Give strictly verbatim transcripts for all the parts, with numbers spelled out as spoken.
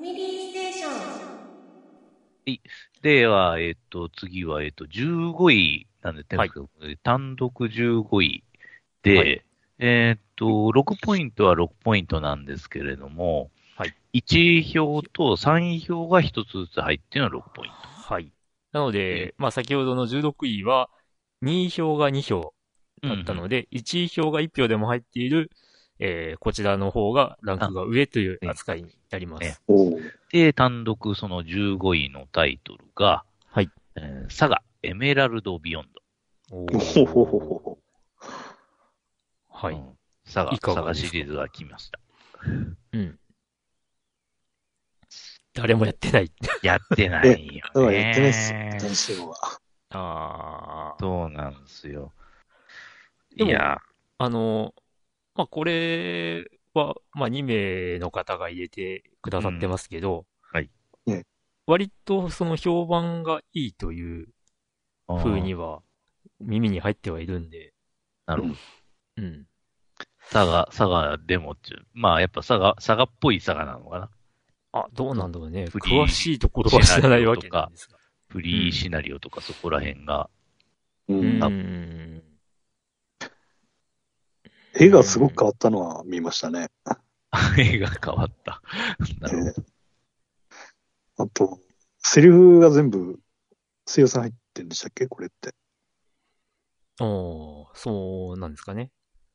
ミリーステーション。 はい。では、えっと、次は、えっと、じゅうごいなんで、 はい、 単独じゅうごいで、 はい、 えっと、ろくポイントはろくポイントなんですけれども、 はい、 いちい票とさんい票がひとつずつ入っているのはろくポイント。 はい。なので、まあ先ほどのじゅうろくいはにい票がに票だったので、うんうん、いちい票がいち票でも入っている、えー、こちらの方がランクが上という扱いになります。ねね、で、単独そのじゅうごいのタイトルが、 はい。 えー、サガエメラルドビヨンド。 おー。 はい。うん、 サガ、サガシリーズが来ました。 うん。誰もやってない。 やってないよね。 やってないっすよ、電子語は。 ああ。 そうなんですよ。 いや。あの、まあ、これは、まあ、にめいの方が入れてくださってますけど、 うん、はい。 割とその評判がいいという風には耳に入ってはいるんで。 なるほど。 うん。 サガ、サガでもっていう。まあ、やっぱサガ、サガっぽいサガなのかな。 あ、どうなんだろうね。詳しいところは知らないわけなんですが。 フリーシナリオとかそこら辺が。 うん。うん、絵がすごく変わったのは見ましたね。 絵が変わった。なるほど。 えー、あと、セリフが全部、声優さん入ってんでしたっけこれって。 ああ、そうなんですかね。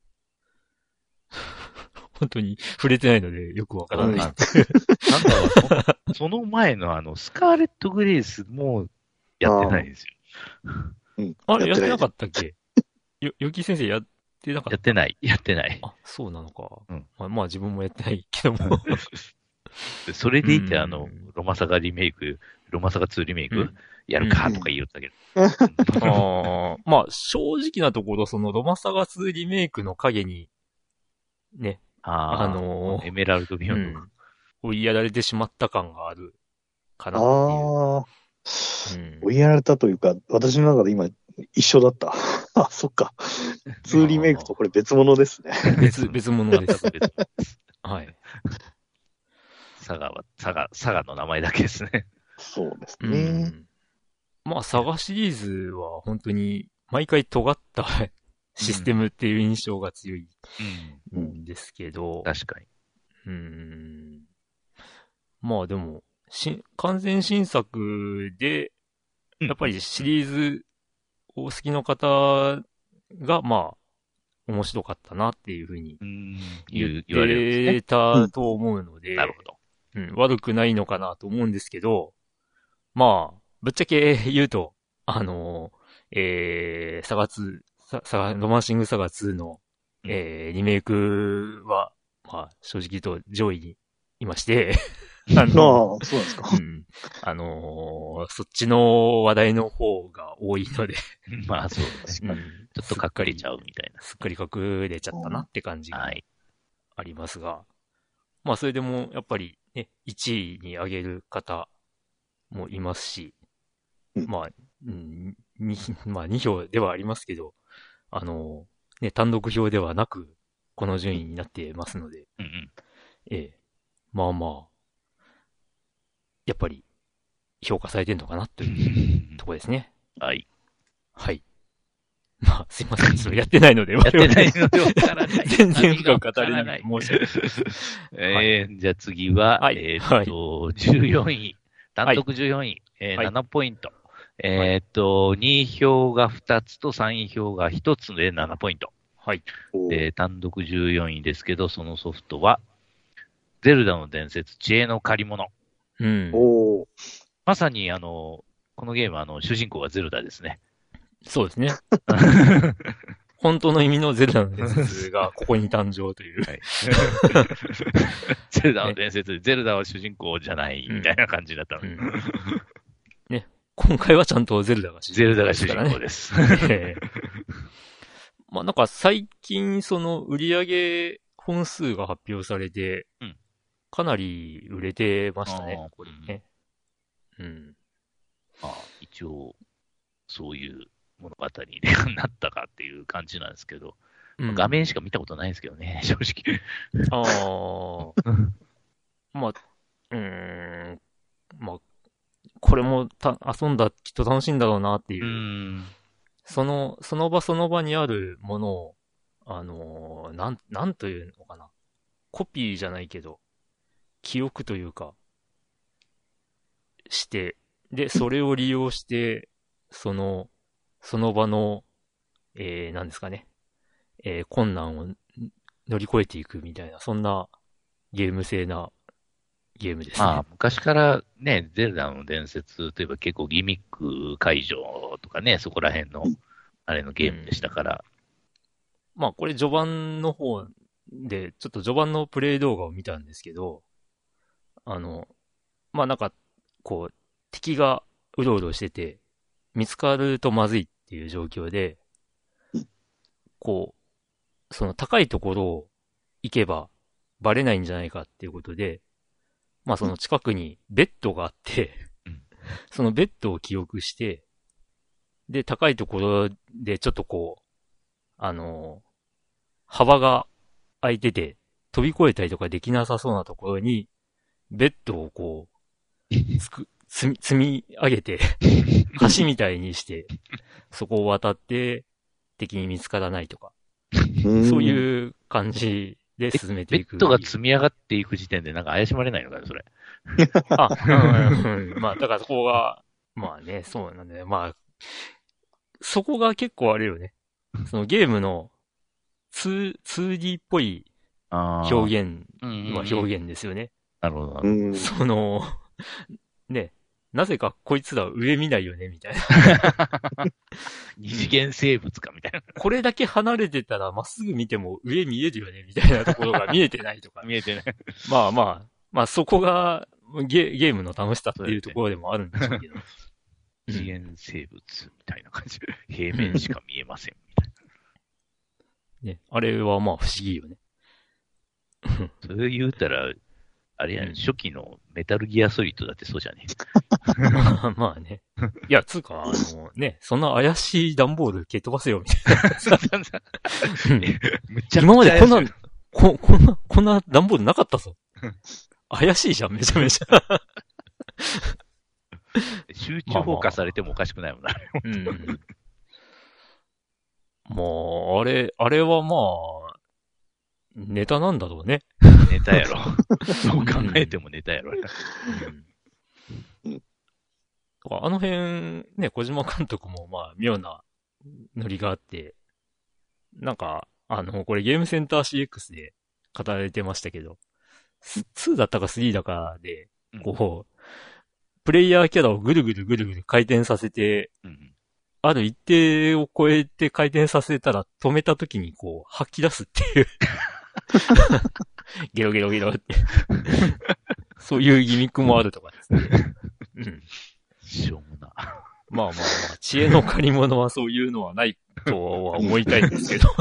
本当に触れてないのでよくわからない。なんかそ、その前のあの、スカーレット・グレイスもやってないんですよ。 うん、あれやってなかったっけよ、よき先生やってなかったやってない。やってない。 あ、そうなのか。 うん、 まあ、まあ自分もやってないけども。 それでいて、あの、ロマサガリメイク、ロマサガツーリメイク、うん、やるかとか言うたけど。 あまあ、正直なところ、そのロマサガツーリメイクの影に、ね、 あ, あのー、エメラルドビヨンド、うん、 追いやられてしまった感があるかなっていう。ああ、 うん、追いやられたというか、私の中で今一緒だった。あ、そっか。ツーリメイクとこれ別物ですね。 別、別物です。はい。 サガは、サガ、サガの名前だけですね。 そうですね。うん、 まあ、サガシリーズは本当に毎回尖ったシステムっていう印象が強いんですけど。 うん、確かに。 うーん。まあでも、し、完全新作で、やっぱりシリーズを好きの方が、まあ、面白かったなっていうふうに言ってたと思うので、 なるほど。 うん、悪くないのかなと思うんですけど、まあ、ぶっちゃけ言うと、あのー、えー、サガツー、サガ、ロマンシングサガツーの、えー、リメイクは、まあ、正直言うと上位にいまして、 あのー、あそうですか。 うん。あのー、そっちの話題の方が多いのでまあそうですね、うん。ちょっと隠れちゃうみたいな。 すっかり隠れちゃったなって感じがありますが、はい、まあそれでもやっぱりね、いちいに上げる方もいますし、うん、まあ、うん、に、まあに票ではありますけど、あのー、ね、単独票ではなく、この順位になってますので、 うんうん、 ええ、まあまあ、やっぱり評価されてんのかなというところですね。 はい。 はい。まあ、すいません。それやってないので、 やってないのでわからない。 全然深く語れない。申し訳ない。 えー、じゃあ次は、はい、えー、っと、はい、じゅうよんい。単独じゅうよんい。はい、えー、ななポイント。はい、えー、っと、にい票がふたつとさんい票がひとつでななポイント。 はい。 で、単独じゅうよんいですけど、そのソフトは、ゼルダの伝説、知恵の借り物。 うん。 おまさに、あの、このゲームは、あの、主人公がゼルダですね。 そうですね。本当の意味のゼルダの伝説がここに誕生という。はい、 ゼルダの伝説、ね、ゼルダは主人公じゃないみたいな感じだったの、うんうん、 ね。今回はちゃんとゼルダが主人公です、ね。 ゼルダが主人公です。 えー、まあなんか最近その売り上げ本数が発表されて、うん、かなり売れてましたね、これね。うん。うん、 まあ、一応、そういう物語になったかっていう感じなんですけど、うんまあ、画面しか見たことないんですけどね、正直。 ああ。まあ、うーこれもた遊んだきっと楽しいんだろうなっていう。 うん。 その、その場その場にあるものを、あのー、なん、なんというのかな。コピーじゃないけど、記憶というか、して、で、それを利用して、その、その場の、えー、なんですかね、えー、困難を乗り越えていくみたいな、そんなゲーム性なゲームですね。 まあ、昔からね、ゼルダの伝説といえば結構ギミック解除とかね、そこら辺の、あれのゲームでしたから。 うん、まあ、これ序盤の方で、ちょっと序盤のプレイ動画を見たんですけど、あの、まあなんか、こう、敵がうろうろしてて、見つかるとまずいっていう状況で、こう、その高いところを行けばバレないんじゃないかっていうことで、まあその近くにベッドがあって、そのベッドを記憶して、で、高いところでちょっとこう、あの、幅が空いてて、飛び越えたりとかできなさそうなところに、ベッドをこう、つく、積み、積み上げて、橋みたいにして、そこを渡って、敵に見つからないとか、そういう感じで進めていく。 ベッドが積み上がっていく時点でなんか怪しまれないのかね、それ。 あ、うんうん、まあ、だからそこが、まあね、そうなんだよ。まあ、そこが結構あれよね。そのゲームの ツー、ツーディー っぽい表現は表現ですよね。 なるほど、なるほど。 その、ね、なぜかこいつら上見ないよね、みたいな。 二次元生物か、みたいな。 これだけ離れてたらまっすぐ見ても上見えるよね、みたいなところが見えてないとか。 見えてない。 まあまあ、まあそこがゲゲームの楽しさっていうところでもあるんでしょうけど。 二次元生物みたいな感じで、平面しか見えません、みたいな。ね、あれはまあ不思議よね。 それ言うたら、あれやね、うん、初期のメタルギアソリッドだってそうじゃねまあね。いや、つうか、あのね、そんな怪しい段ボール蹴っ飛ばせよ、みたいな。今までこんな、こ、こんな、こんな段ボールなかったぞ。怪しいじゃん、めちゃめちゃ。 集中放火されてもおかしくないもんな。 うん。もう、あれ、あれはまあ、ネタなんだろうね。 ネタやろ。そう考えてもネタやろ。 うん、あの辺、ね、小島監督もまあ、妙なノリがあって、なんか、あの、これゲームセンター シーエックス で語られてましたけど、ツーだったかスリーだかで、こう、うん、プレイヤーキャラをぐるぐるぐるぐる回転させて、うん、ある一定を超えて回転させたら止めた時にこう吐き出すっていう。ゲロゲロゲロって。そういうギミックもあるとかですね。うん。 しょうもな。 まあまあまあ、知恵の借り物はそういうのはないとは思いたいんですけど。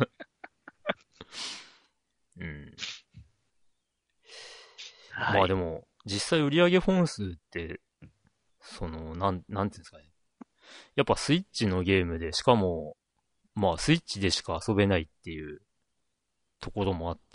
うん。はい、まあでも、実際売上本数って、その、なん、なんていうんですかね。やっぱスイッチのゲームで、しかも、まあスイッチでしか遊べないっていうところもあって。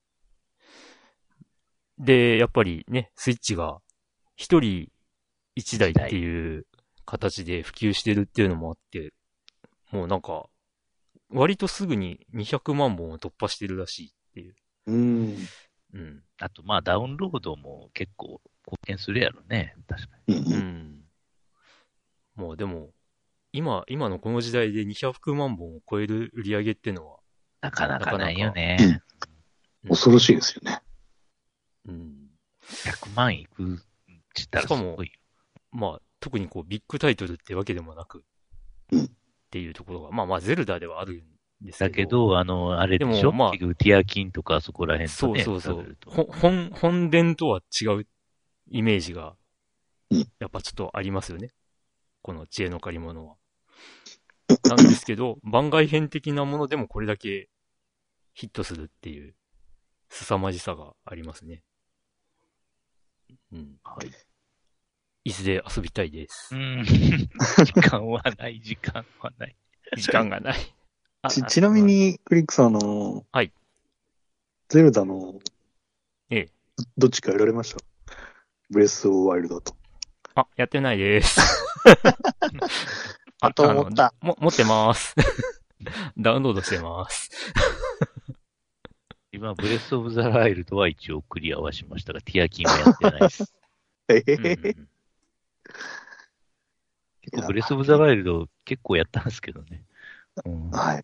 で、やっぱりね、スイッチが一人一台っていう形で普及してるっていうのもあって、もうなんか、割とすぐににひゃくまんぼんを突破してるらしいっていう。 うん。 うん。 あと、まあ、ダウンロードも結構貢献するやろね。確かに。 うん。もうでも、今、今のこの時代でにひゃくまんぼんを超える売り上げっていうのは、 なかなかないよね。 うん、恐ろしいですよね。 うん。 ひゃくまんいくって言ったらすごい。 しかも、まあ、特にこう、ビッグタイトルってわけでもなく、 うん、 っていうところが、まあまあ、ゼルダではあるんですけど。 だけど、あの、あれでしょ、まあ、結局ティアキンとかそこら辺とね。 そうそうそう。本、本殿とは違うイメージが、やっぱちょっとありますよね。この知恵の借り物は。なんですけど、番外編的なものでもこれだけヒットするっていう、凄まじさがありますね。うん。はい。いずれ遊びたいです。 うん。時間はない、時間はない。 時間がない。 ち、ちなみに、クリックさん、あの、 はい。 ゼルダの、 ええ。 どっちかやられました？ブレスオブワイルドと。 あ、やってないです。 あと思った。 も、持ってます。ダウンロードしてます。 今、ブレスオブザワイルドは一応クリアはしましたが、ティアキンはやってないです。 えへへ。 結構ブレスオブザワイルド結構やったんですけどね。うん、 はい。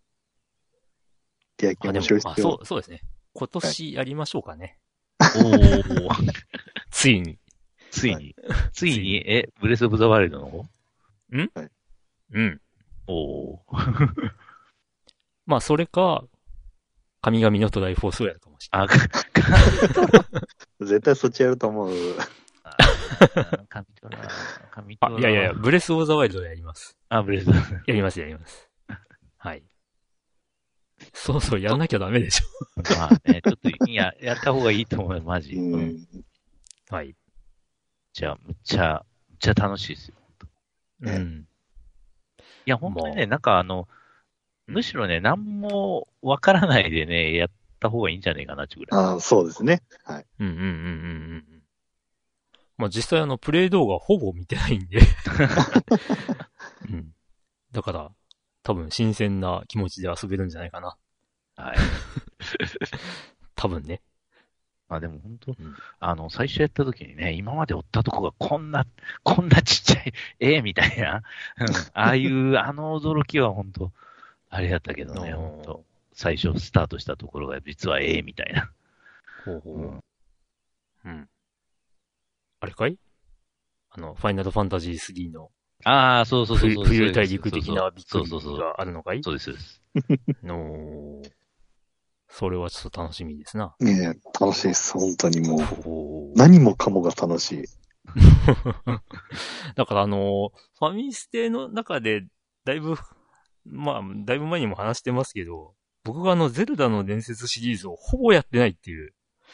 ティアキン面白いですよ。 そう、そうですね。今年やりましょうかね。はい、おー。ついに。 ついに。ついに、え、ブレスオブザワイルドの方？ ん、はい、うん。 おー。 まあ、それか、神々のトライフォースをやるかもしれない。 あ、絶対そっちやると思う。 神トラ、神トラ。 あ、いやいやいや、ブレスオブザワイルドやります。 あ、ブレスオブザワイルド。 やります、やります。はい。そうそう、やんなきゃダメでしょ。 まあね、ちょっと、いや、やった方がいいと思うよ、マジ。うん。 はい。 じゃあ、むっちゃ、むっちゃ楽しいですよ。 うん。 いや、本当にね、なんかあの、むしろね、何もわからないでね、やった方がいいんじゃねえかな、ちゅうぐらい。 ああ、そうですね。はい。 うんうんうんうんうん。まあ実際あの、プレイ動画ほぼ見てないんで。うん。だから、多分新鮮な気持ちで遊べるんじゃないかな。 はい。 多分ね。 まあでも本当、うん、あの、最初やった時にね、今までおったとこがこんな、こんなちっちゃい、ええみたいな、うん、ああいう、あの驚きは本当、あれやったけどね、本当最初スタートしたところが実はええみたいな。 ほうほう。うん。うん。あれかい？あの、ファイナルファンタジースリーの。 ああ、そうそうそうそう。 冬大陸的なびっくりがあるのかい？ そうです、そうです。 のそれはちょっと楽しみですな。 ねえ、楽しいです。本当にもう。何もかもが楽しい。 だからあの、ファミステの中で、だいぶ、まあ、だいぶ前にも話してますけど、僕があの、ゼルダの伝説シリーズをほぼやってないっていう。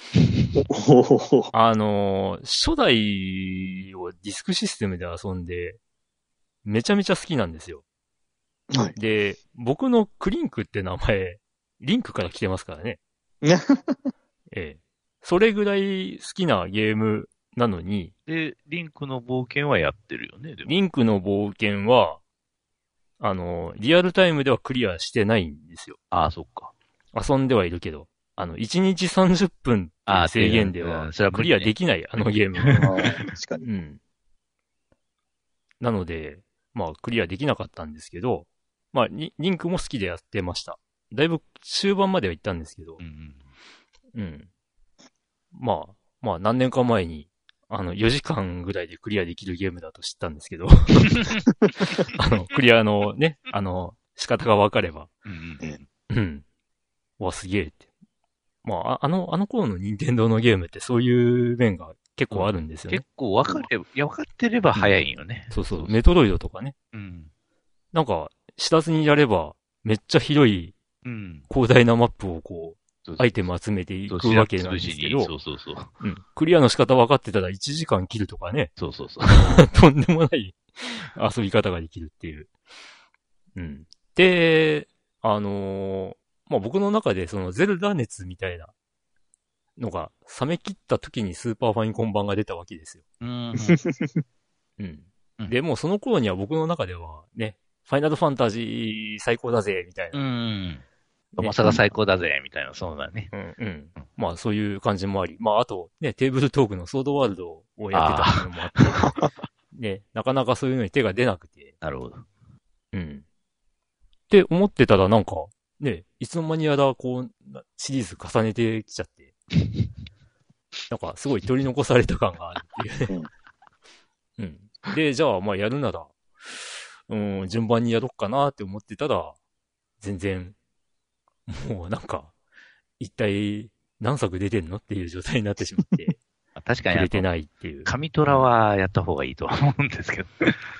あの、初代をディスクシステムで遊んで、めちゃめちゃ好きなんですよ。 はい。 で、僕のクリンクって名前、リンクから来てますからね。ええ。それぐらい好きなゲームなのに。 で、リンクの冒険はやってるよね、でも。 リンクの冒険は、あの、リアルタイムではクリアしてないんですよ。 ああ、そっか。 遊んではいるけど。あの、いちにちさんじゅっぷんっていう制限では、クリアできない、あのゲーム。 確かに。 うん。なので、まあ、クリアできなかったんですけど、まあ、リンクも好きでやってました。だいぶ終盤までは行ったんですけど、うん、うん。うん。まあ、まあ何年か前に、あの、よじかんぐらいでクリアできるゲームだと知ったんですけど、あの、クリアのね、あの、仕方がわかれば、うん。うん。わ、すげえって。まあ、あの、あの頃の任天堂のゲームってそういう面が結構あるんですよね。 結構わかれば、いや、わかってれば早いよね、 うん。そうそう。メトロイドとかね。うん。なんか、知らずにやれば、めっちゃ広い、うん。広大なマップをこう、アイテム集めていくわけなんですけど、 そうそうそう。 うん。クリアの仕方分かってたらいちじかん切るとかね。 そうそうそう。 とんでもない遊び方ができるっていう。うん。で、あのー、まあ、僕の中でそのゼルダ熱みたいなのが冷め切った時にスーパーファミコン版が出たわけですよ。うん。うん。で、もうその頃には僕の中ではね、ファイナルファンタジー最高だぜ、みたいな。うん。 まさか最高だぜ、みたいな、そうだね。 うんうん。まあそういう感じもあり。まああと、ね、テーブルトークのソードワールドをやってたのもあって、ね、なかなかそういうのに手が出なくて。 なるほど。 うん。って思ってたらなんか、ね、いつの間にやらこう、シリーズ重ねてきちゃって。なんかすごい取り残された感があるっていうね。うん。で、じゃあまあやるなら、うん、順番にやろっかなって思ってたら、全然、もうなんか、一体何作出てんのっていう状態になってしまって。 確かに。 触れてないっていう。 神トラはやった方がいいと思うんですけど。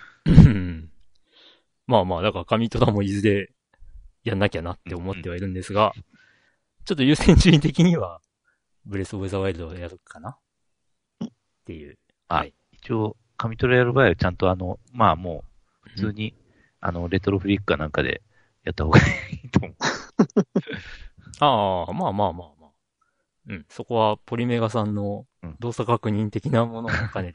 まあまあ、だから神トラもいずれやんなきゃなって思ってはいるんですが、うんうん、ちょっと優先順位的には、ブレスオブザワイルドをやるかなっていう。 はい。一応、神トラやる場合はちゃんとあの、まあもう、普通に、うん、あの、レトロフリックかなんかでやった方がいいと思う。 ああ、まあまあまあまあ。うん。そこはポリメガさんの動作確認的なものを兼ねて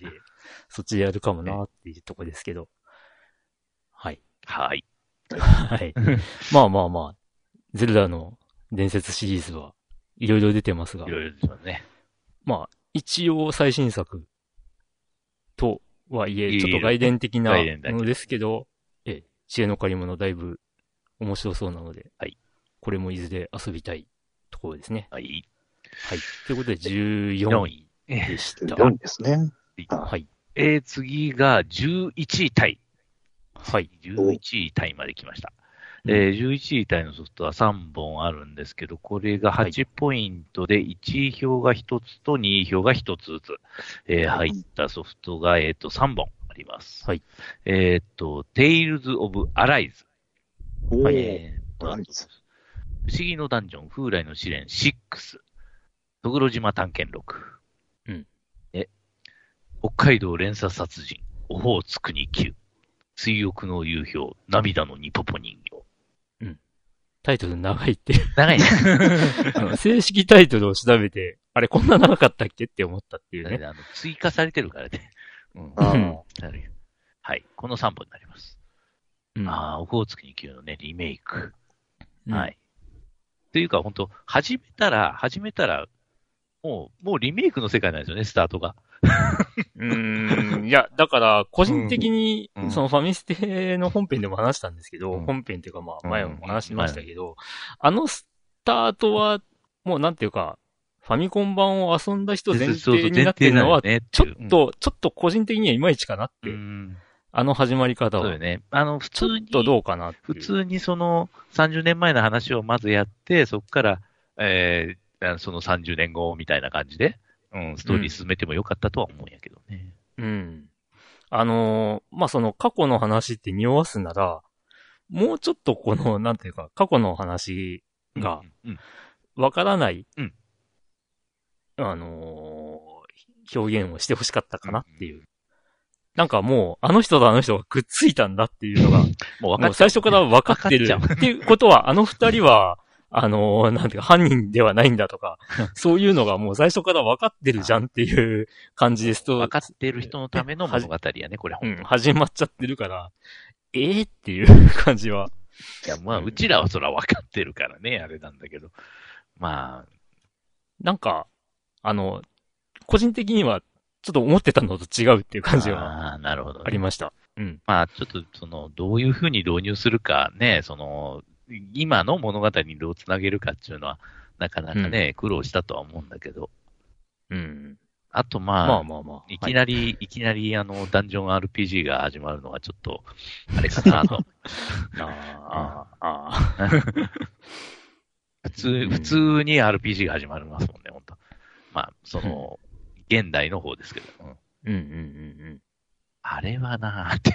そっちでやるかもなっていうとこですけど。はい。 はい。 はい。まあまあまあ、ゼルダの伝説シリーズはいろいろ出てますが。 いろいろですよね。 まあ、一応最新作とはいえ、ちょっと外伝的なものですけど、ええ、知恵の借り物だいぶ面白そうなので、 はい。 これもいずれ遊びたいところですね。 はい。 はい。ということでじゅうよんいでした。 じゅうよんいですね。 はい。 えー、次がじゅういちいタイ。 はい。 じゅういちいタイまで来ました。うん、えー、じゅういちいタイのソフトはさんぼんあるんですけど、これがはちポイントでいちい票がひとつとにい票がひとつずつ、えー、入ったソフトが、えっと、さんぼんあります。 はい。 えっと、Tales of Arise。 はい。 えー、不思議のダンジョン、風来の試練ろく。戸黒島探検録。 うん。 え、北海道連鎖殺人、オホーツクにきゅう。水浴の夕氷、涙のニポポ人形。 うん。タイトル長いっていう。 長いね。 あの正式タイトルを調べて、あれこんな長かったっけって思ったっていうね。 あの追加されてるからね。うん。はい。このさんぼんになります。うん、ああ、オホーツクにきゅうのね、リメイク。うん、はい。というか、本当始めたら、始めたら、もう、もうリメイクの世界なんですよね、スタートが。 うーん。いや、だから、個人的に、うん、そのファミステの本編でも話したんですけど、うん、本編っていうかまあ、前も話しましたけど、うん、あのスタートは、もうなんていうか、ファミコン版を遊んだ人前提になってるのは、ちょっと、ちょっと個人的にはいまいちかなって。うんあの始まり方は。 そうよね。あの、普通に。 ちょっとどうかなっていう。 普通にそのさんじゅうねんまえの話をまずやって、そこから、えー、そのさんじゅうねんごみたいな感じで、うん、ストーリー進めてもよかったとは思うんやけどね。 うん。うん、あのー、まあ、その過去の話って匂わすなら、もうちょっとこの、なんていうか、過去の話が、わからない、うんうん、あのー、表現をしてほしかったかなっていう。うんなんかもう、あの人とあの人がくっついたんだっていうのが、もう分かっちゃう、ね、もう最初から分かってる。っていうことは、あの二人は、あのー、なんていうか、犯人ではないんだとか、そういうのがもう最初から分かってるじゃんっていう感じですと。 分かってる人のための物語やね、これ。 うん、始まっちゃってるから、えーっていう感じは。 いや、まあ、うちらはそら分かってるからね、あれなんだけど。まあ。 なんか、あの、個人的には、ちょっと思ってたのと違うっていう感じがありました。 ね、うん。まあ、ちょっと、その、どういうふうに導入するかね、その、今の物語にどうつなげるかっていうのは、なかなかね、うん、苦労したとは思うんだけど。 うん。 あと、まあ、 まあまあまあ。 いきなり、はい、いきなり、あの、ダンジョン アールピージー が始まるのはちょっと、あれかなと。 ああ、ああ。 普通、普通に アールピージー が始まりますもんね、本当まあ、その、現代の方ですけど。 うん、うん、うんうんうんあれはなーって。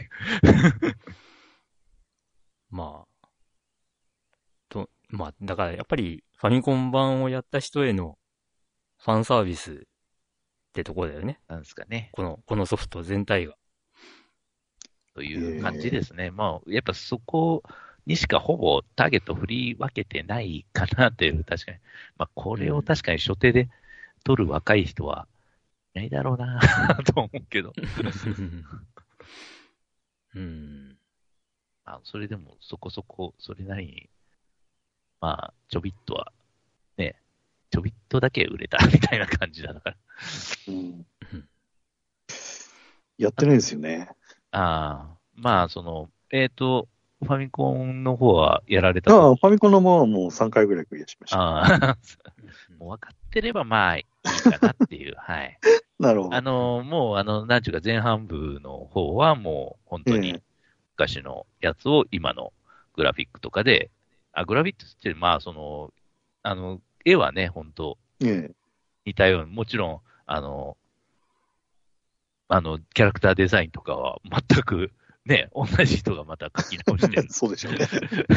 まあ。と、まあ、だからやっぱりファミコン版をやった人へのファンサービスってところだよね。 なんですかね。 この、このソフト全体が。 という感じですね。まあ、やっぱそこにしかほぼターゲット振り分けてないかなっていう、確かに。まあ、これを確かに初手で取る若い人は、ないだろうなと思うけど。 うん。 あ、それでもそこそこ、それなりに、まあ、ちょびっとは、ね、ちょびっとだけ売れたみたいな感じだから。 うん、やってないですよね。 ああ、まあ、その、えっ、ー、と、ファミコンの方はやられたああ、ファミコンの方はもうさんかいぐらいクリアしました。 ああ、もう分かってればまあいいかなっていう、はい。 なるほど。 あの、もう、あの、なんちゅうか前半部の方はもう本当に昔のやつを今のグラフィックとかで、あ、グラフィックって、まあ、その、あの、絵はね、本当似たように、もちろん、あの、あの、キャラクターデザインとかは全く、ね、同じ人がまた書き直してる。 そうでしょうね。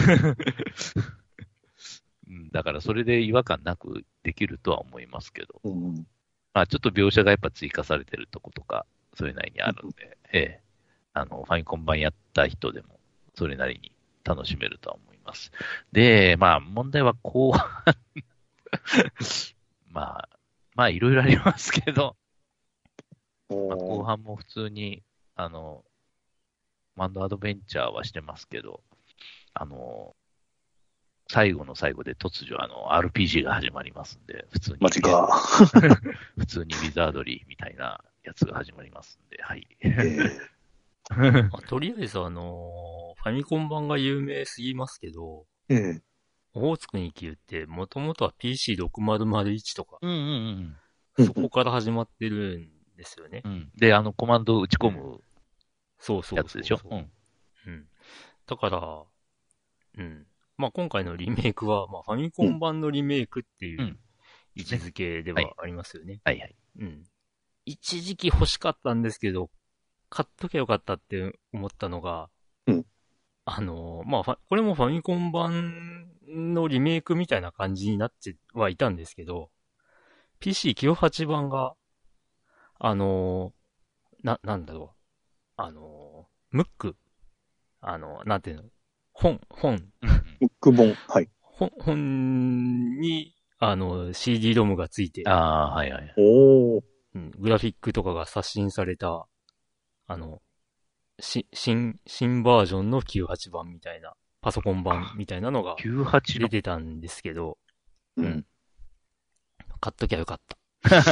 うん、だからそれで違和感なくできるとは思いますけど。 うん、 まあちょっと描写がやっぱ追加されてるとことか、それなりにあるんで、うん、ええ。あの、ファミコン版やった人でも、それなりに楽しめるとは思います。で、まあ問題は後半。まあ、まあいろいろありますけど、 まあ、後半も普通に、あの、マンドアドベンチャーはしてますけど、あの、最後の最後で突如、あの、アールピージー が始まりますんで、普通に。 マジか。 普通にウィザードリーみたいなやつが始まりますんで、はい。えーまあ、とりあえず、あのー、ファミコン版が有名すぎますけど、 ええ。 オホーツクにきゅうって、もともとは ピーシーろくまるまるいち とか、 うんうんうん、そこから始まってるんですよね。 うん。で、あの、コマンドを打ち込むそうそうやつでしょ。 うん。うん。だから、うん。まあ今回のリメイクは、まあファミコン版のリメイクっていう位置づけではありますよね。 はいはい。 うん。一時期欲しかったんですけど、買っときゃよかったって思ったのが、 うん。 あの、まあこれもファミコン版のリメイクみたいな感じになってはいたんですけど、ピーシーきゅうじゅうはち 版が、あの、な、なんだろう。あの、ムック。あの、なんていうの。本、本。 ムック本。はい。 本、本に、あの、シーディー ロムがついて、 ああ、はいはい。 おー。 うん、グラフィックとかが刷新された、あの、し、新、新バージョンのきゅうじゅうはちばんみたいな、パソコン版みたいなのがきゅうじゅうはち出の。 てたんですけど、 うん。 買っときゃよかった。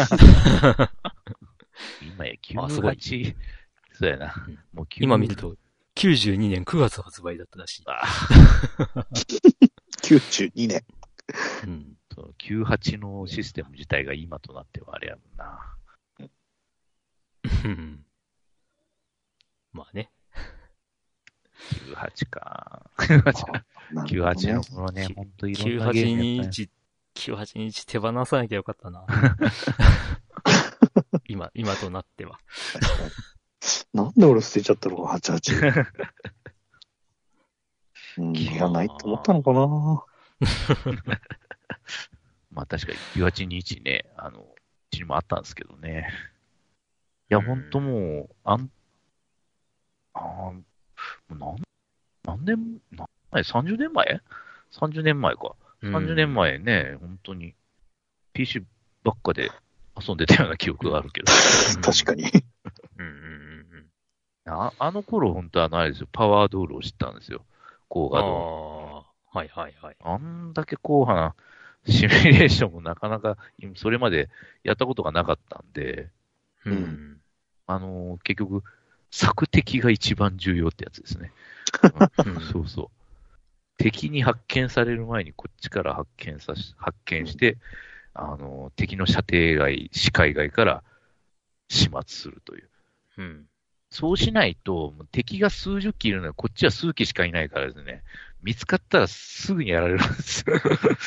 今やきゅうじゅうはち、そうやな。 うんもう今見ると、きゅうじゅうにねんくがつ発売だったらしい。 あきゅうじゅうにねん。 うん。 そのきゅうじゅうはちのシステム自体が今となってはあれやもんな。 うんまあね。 きゅうじゅうはちか。きゅうじゅうはちか。 あきゅうじゅうはちの頃ね、ほんといろんなゲームやったね。 きゅうじゅうはちにち、きゅうじゅうはちにち手放さなきゃよかったな。今、今となっては。 なんで俺捨てちゃったのか、はちじゅうはち。うん、いらないと思ったのかな。 まあ確かにきゅうじゅうはちにちね、あの、うちにもあったんですけどね。いや、ほんともう、あん、あーもうなん、何年、何前 ?さんじゅう 年前 ?さんじゅう 年前か。さんじゅうねんまえね、本当に ピーシー ばっかで遊んでたような記憶があるけど。 確かに。 うんうんうんうんああの頃本当はないですよ。パワードールを知ったんですよ。高画あ像。 あ、はいはいはい。 あんだけ硬派なシミュレーションもなかなか、それまでやったことがなかったんで、 うん。 あのー結局、索敵が一番重要ってやつですね。うんそうそう。敵に発見される前にこっちから発見さし、発見して、あのー敵の射程外、視界外から始末するという。 うん。 そうしないと、敵が数十機いるのに、こっちは数機しかいないからですね、見つかったらすぐにやられるんですよ。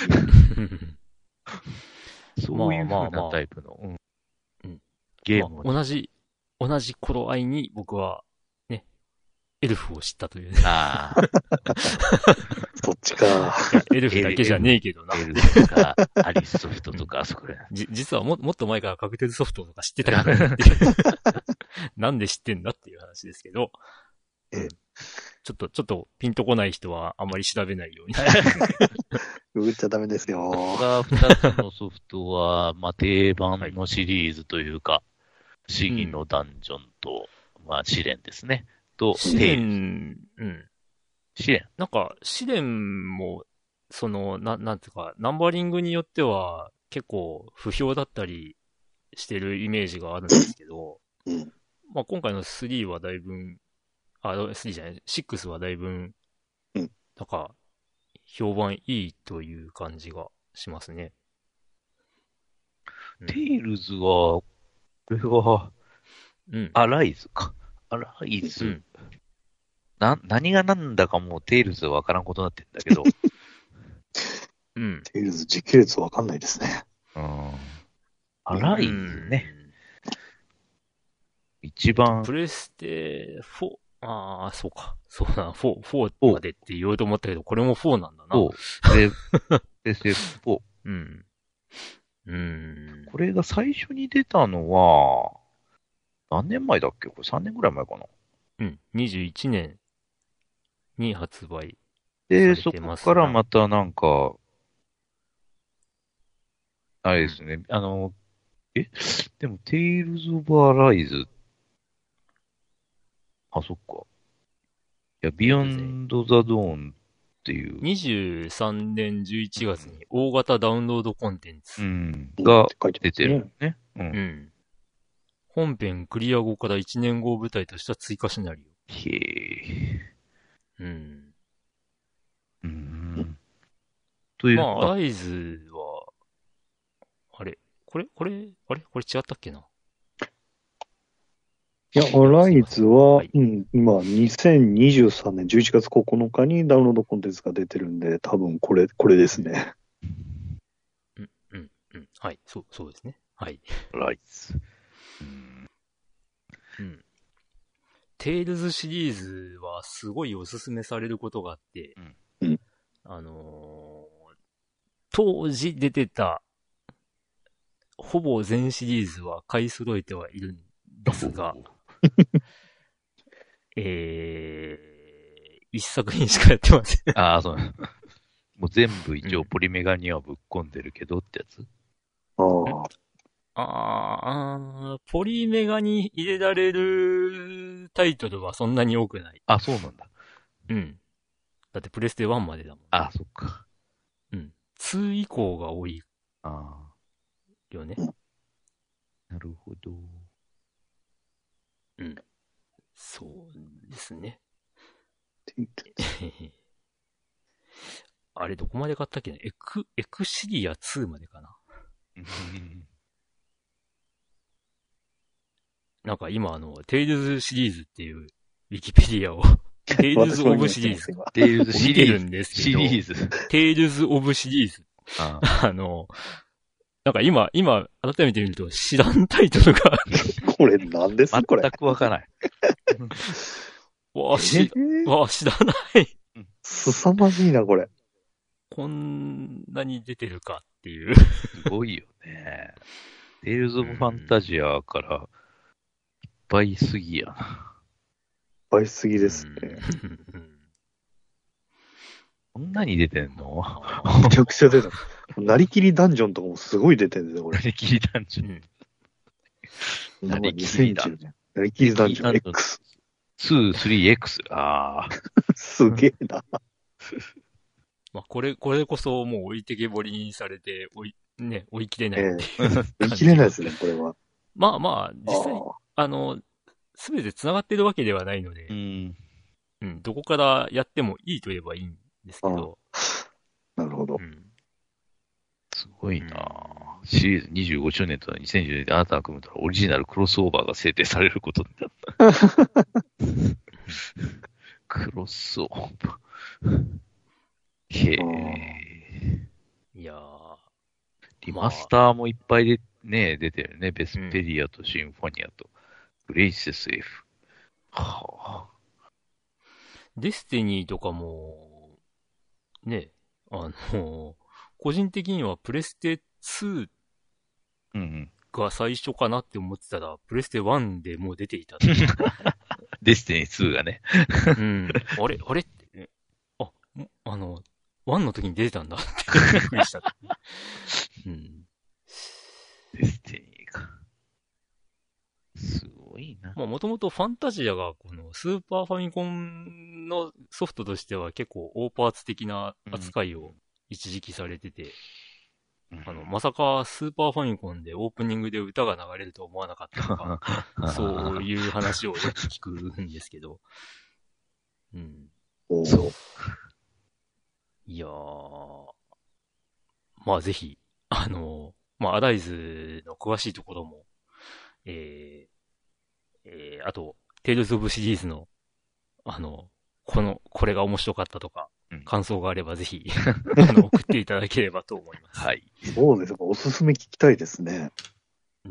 そういう風なタイプの、うんうん、 ゲームを、 まあ、同じ、同じ頃合いに僕は、ね、エルフを知ったという、ね。 ああ。 そっちか。 エルフだけじゃねえけどな。 エルフとか、アリスソフトとか、あそこら。 じ、実はも、もっと前からカクテルソフトとか知ってたからっていう。なんで知ってんだっていう話ですけど。 ええ、 ちょっと、ちょっとピンとこない人はあんまり調べないように。 ググっちゃダメですよ。 他二つのソフトは、まあ、定番のシリーズというか、不思議のダンジョンと、うん、まあ、試練ですね。と、 試練、うん。 試練なんか、試練も、その、な、なんていうか、ナンバリングによっては、結構、不評だったりしてるイメージがあるんですけど、 うん、 まあ今回のスリーはだいぶ、あ、スリーじゃない、シックスはだいぶ、うん、なんか、評判いいという感じがしますね。 テイルズは、これは、 うん。 アライズか。アライズ。うん、な、何が何だかもうテイルズはわからんことになってんだけど。 うん。 テイルズ時系列わかんないですね。 うん。アライズね。一番。 プレステフォー、ああ、そうか。そうだな、フォー、フォーまでって言おうと思ったけど、これもフォーなんだな。 そう。で、プレステフォー。 うん。うん。 これが最初に出たのは、何年前だっけこれさんねんぐらい前かな。 うん。にじゅういちねんに発売。 で、そこからまたなんか、あれですね、うん、あの、 えでも、テイルズ・オブ・アライズ。あ、そっか。いや、ビヨンド・ザ・ドーンっていう。 にじゅうさんねんじゅういちがつに大型ダウンロードコンテンツ。 うん。が出てるね。 うん。うん。本編クリア後からいちねんごを舞台とした追加シナリオ。 へえ。 うん。 うん。という。 まあ、アライズは、あれこれこれあれこれ違ったっけないや、アライズは、はい、うん、今、にせんにじゅうさんねんじゅういちがつここのかにダウンロードコンテンツが出てるんで、多分これ、これですね。 うん、うん、うん。はい、そう、そうですね。はい。 アライズ。 うん。うん。テイルズシリーズはすごいおすすめされることがあって、 うん。 あのー、当時出てた、ほぼ全シリーズは買い揃えてはいるんですが、えー、一作品しかやってません。 ああ、そう。もう全部一応ポリメガにはぶっ込んでるけどってやつ、 うん、 ああ、ポリメガに入れられるタイトルはそんなに多くない。 あ、そうなんだ。 うん。だってプレステワンまでだもん、ね。 あ、そっか。 うん。ツー以降が多い。 ああ。 よね。 なるほど。 うん。そうですね。あれどこまで買ったっけねエク、エクシリアツーまでかな。なんか今あの、テイルズシリーズっていうウィキペディアを、テイルズオブシリーズ。 テイルズシリーズ。 見てるんですけど。 シリーズ。 テイルズオブシリーズ。あ, あの、なんか今、今、改めて見ると知らんタイトルが。 これ何ですかこれ。 全くわからない。 わあ、し、わあ、知らない。 すさまじいな、これ。 こんなに出てるかっていう。 すごいよね。テイルズ・オブ・ファンタジアから、いっぱいすぎやな。 いっぱいすぎですね。 こんなに出てんのめちゃくちゃ出てる。なりきりダンジョンとかもすごい出てるんですよ、これ。 なりきりダンジョン。 なりきりダンジョン。なりきりダンジョン X。 に、さん、エックス。ああ。 すげえな。 まあ、これ、これこそもう置いてけぼりにされて、追い、ね、追い切れないっていう、えー。追い切れないですね、これは。 まあまあ、実際、あの、すべて繋がってるわけではないので、 うん。 うん、どこからやってもいいと言えばいいんですけど。 なるほど。 うん、 すごいな、うん、シリーズにじゅうごしゅうねんとにせんじゅうねんであなたが組むとオリジナルクロスオーバーが制定されることになった。クロスオーバー。へえ。 いやー。 リマスターもいっぱいで、ね、出てるね。ベスペリアとシンフォニアと、グレイセス F。はあ。デスティニーとかも、ね、あの、個人的にはプレステツーが最初かなって思ってたら、プレステワンでもう出ていた。 デスティニーツーがね。 うん。あれあれって、ね、あ、あの、ワンの時に出てたんだってびっくりした。うん。 デスティニーか。すごいな。 まあもともとファンタジアがこのスーパーファミコンのソフトとしては結構大パーツ的な扱いを一時期されてて、うん、あの、まさかスーパーファミコンでオープニングで歌が流れると思わなかったとか、そういう話をよく聞くんですけど。うん。 そう。 いやー。まあぜひ、あの、まあアライズの詳しいところも、えー、えー、あと、テイルズ・オブシリーズの、あの、この、これが面白かったとか、うん、感想があればぜひ、あの、送っていただければと思います。 はい。 そうです。おすすめ聞きたいですね。 うん。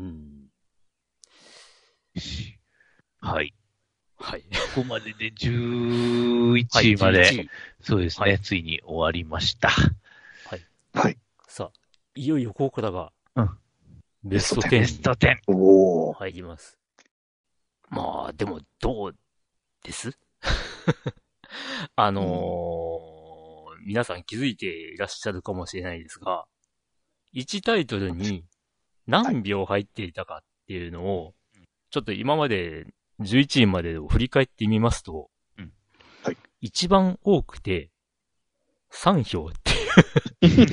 はい。 はい。 ここまででじゅういちいまで、はい、そうですね、はい、ついに終わりました。 はい。 はい。 さあ、いよいよここからが、 うん。 ベストテン。 ベストテン。 おー。 入ります。まあ、でも、どうですあのーうん、皆さん気づいていらっしゃるかもしれないですが、いちタイトルに何秒入っていたかっていうのを、はい、ちょっと今までじゅういちいまでを振り返ってみますと、 うんはい、 一番多くてさん票っていう。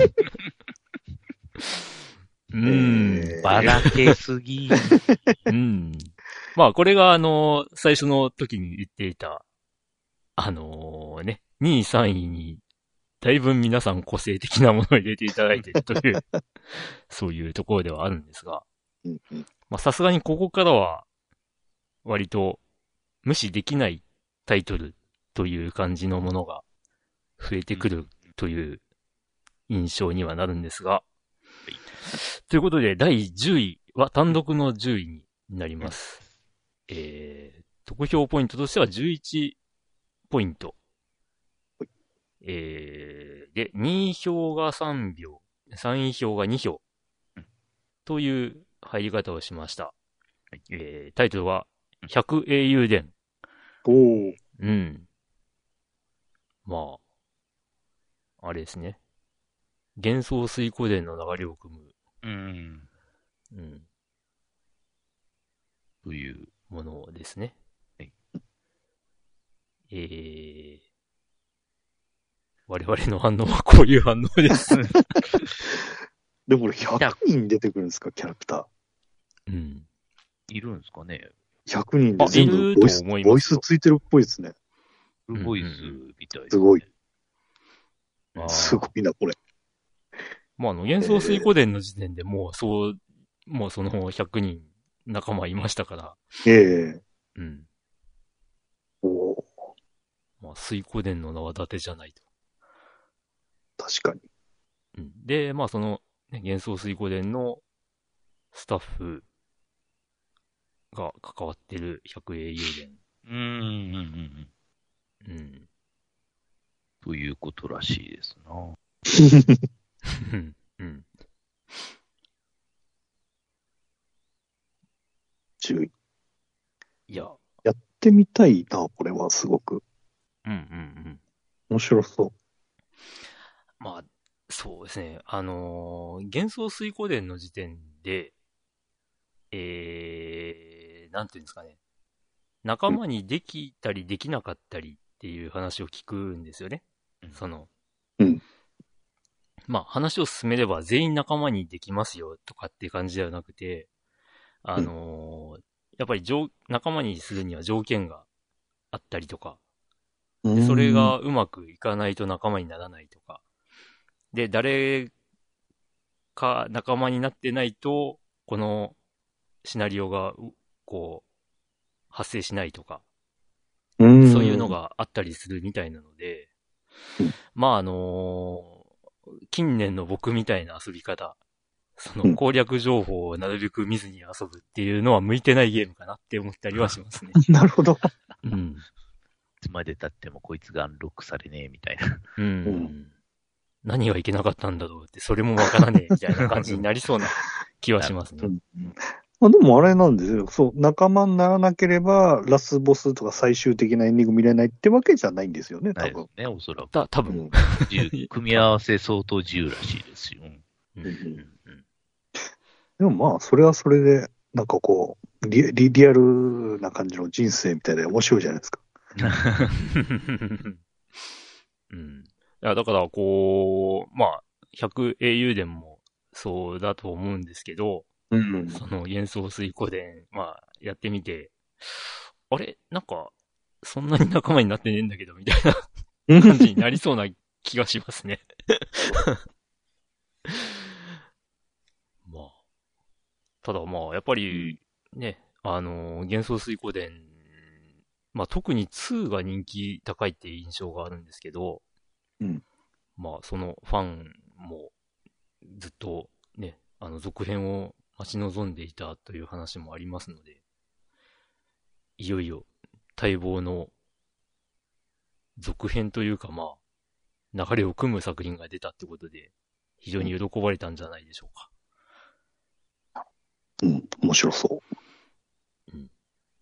うーん。 ばらけすぎ。 うん。まあこれがあの、最初の時に言っていた、あのー、ね、にいさんいにだいぶ皆さん個性的なものを入れていただいているという、そういうところではあるんですが、まあさすがにここからは、割と無視できないタイトルという感じのものが増えてくるという印象にはなるんですが、ということでだいじゅういは単独のじゅういになります。えー、得票ポイントとしてはじゅういちポイント。えー、で、にい票がさんびょう、さんい票がに票という入り方をしました。えー、タイトルはひゃく英雄伝。 おー。 うん。まあ、あれですね。幻想水湖伝の流れを組む。 うん。 うん。 というものですね。 はい。 えー、我々の反応はこういう反応です。 でもこれひゃくにん出てくるんですか、キャラクター。うん。 いるんですかね。 ひゃくにんで全部ボイス、ボイスついてるっぽいですね。 ボイスみたいです、ね。 すごい。すごいな、これ。 まあ、あの、幻想水湖伝の時点でもう、そう、もうそのひゃくにん仲間いましたから。 ええー。うん。 おー。 まあ、水湖伝の名は伊達じゃないと。 確かに。 うん。で、まあ、その、ね、幻想水湖伝のスタッフが関わってるひゃく英雄伝。 うん、うん、うん。 うん。 ということらしいですな。 うん。うん。 じゅうい。 いや。 やってみたいな、これはすごく。 うんうんうん。 面白そう。 まあ、そうですね。あのー、幻想水湖伝の時点で、えー、なんていうんですかね。仲間にできたりできなかったりっていう話を聞くんですよね。うん、その、 うん。 まあ話を進めれば全員仲間にできますよとかっていう感じではなくて、あのーうん、やっぱり仲間にするには条件があったりとか、でそれがうまくいかないと仲間にならないとか、で、誰か仲間になってないと、このシナリオが、こう、発生しないとか、 うんそういうのがあったりするみたいなので、まああのー、近年の僕みたいな遊び方、その攻略情報をなるべく見ずに遊ぶっていうのは向いてないゲームかなって思ったりはしますね。 なるほど。 うん。 いつまで経ってもこいつがアンロックされねえみたいな。 うん。うん、何がいけなかったんだろうって、それもわからねえみたいな感じになりそうな気はしますね。 まあ、でもあれなんですよ。そう、仲間にならなければ、ラスボスとか最終的なエンディング見れないってわけじゃないんですよね、多分。 ね、おそらく。 た、多分、うん、 組み合わせ相当自由らしいですよ。うんうんうん、 でもまあ、それはそれで、なんかこう、リ、リ、リアルな感じの人生みたいで面白いじゃないですか。 うん。いや、だから、こう、まあ、ひゃく英雄伝もそうだと思うんですけど、 うん、 その幻想水湖伝、まあ、やってみて、あれなんか、そんなに仲間になってねえんだけど、みたいな感じになりそうな気がしますね。まあ。ただまあ、やっぱり、ね、あのー、幻想水湖伝、まあ特ににが人気高いっていう印象があるんですけど、 うん、 まあそのファンもずっとね、あの続編を待ち望んでいたという話もありますので、いよいよ待望の続編というかまあ、流れを組む作品が出たってことで、非常に喜ばれたんじゃないでしょうか。 うん、面白そう。 うん。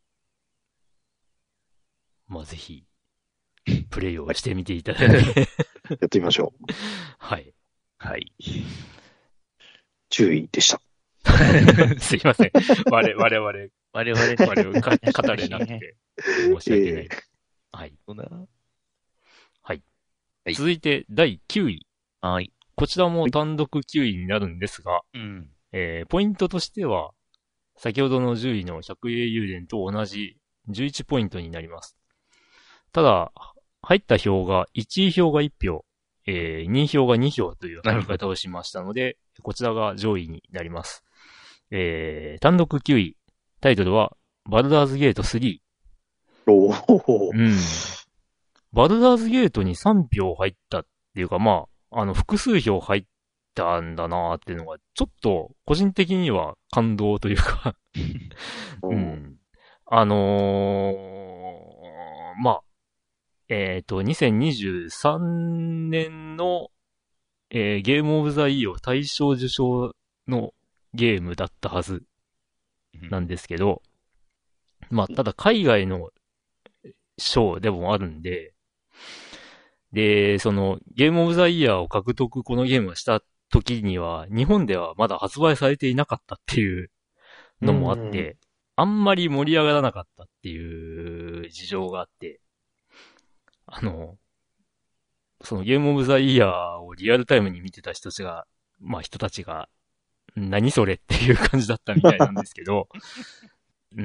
まあぜひ、プレイをしてみていただいて。 やってみましょう。 はい。 はい。 じゅういでした。 すいません。我々、我々、 我々、 我々、語れなくて、申し訳ない。えー、はい。はい。はい、続いて、だいきゅうい。 はい。 こちらも単独きゅういになるんですが、 うん、 えー、ポイントとしては、先ほどのじゅういのひゃく英雄伝と同じじゅういちポイントになります。ただ、入った票が、いちい票がいち票、えー、にい票がに票という入り方をしましたので、こちらが上位になります。えー、単独きゅうい、タイトルは、バルダーズゲートスリー。おー。 うん。バルダーズゲートにさん票入ったっていうか、まあ、あの、複数票入ったんだなーっていうのが、ちょっと、個人的には感動というか、うん。あのー、まあ、えっと、にせんにじゅうさんねんの、えー、ゲームオブザイヤー大賞受賞のゲームだったはずなんですけど、まあ、ただ海外の賞でもあるんで、で、その、ゲームオブザイヤーを獲得このゲームをした時には、日本ではまだ発売されていなかったっていうのもあって、あんまり盛り上がらなかったっていう事情があって、あの、そのゲームオブザイヤーをリアルタイムに見てた人たちが、まあ人たちが、何それっていう感じだったみたいなんですけど、うん。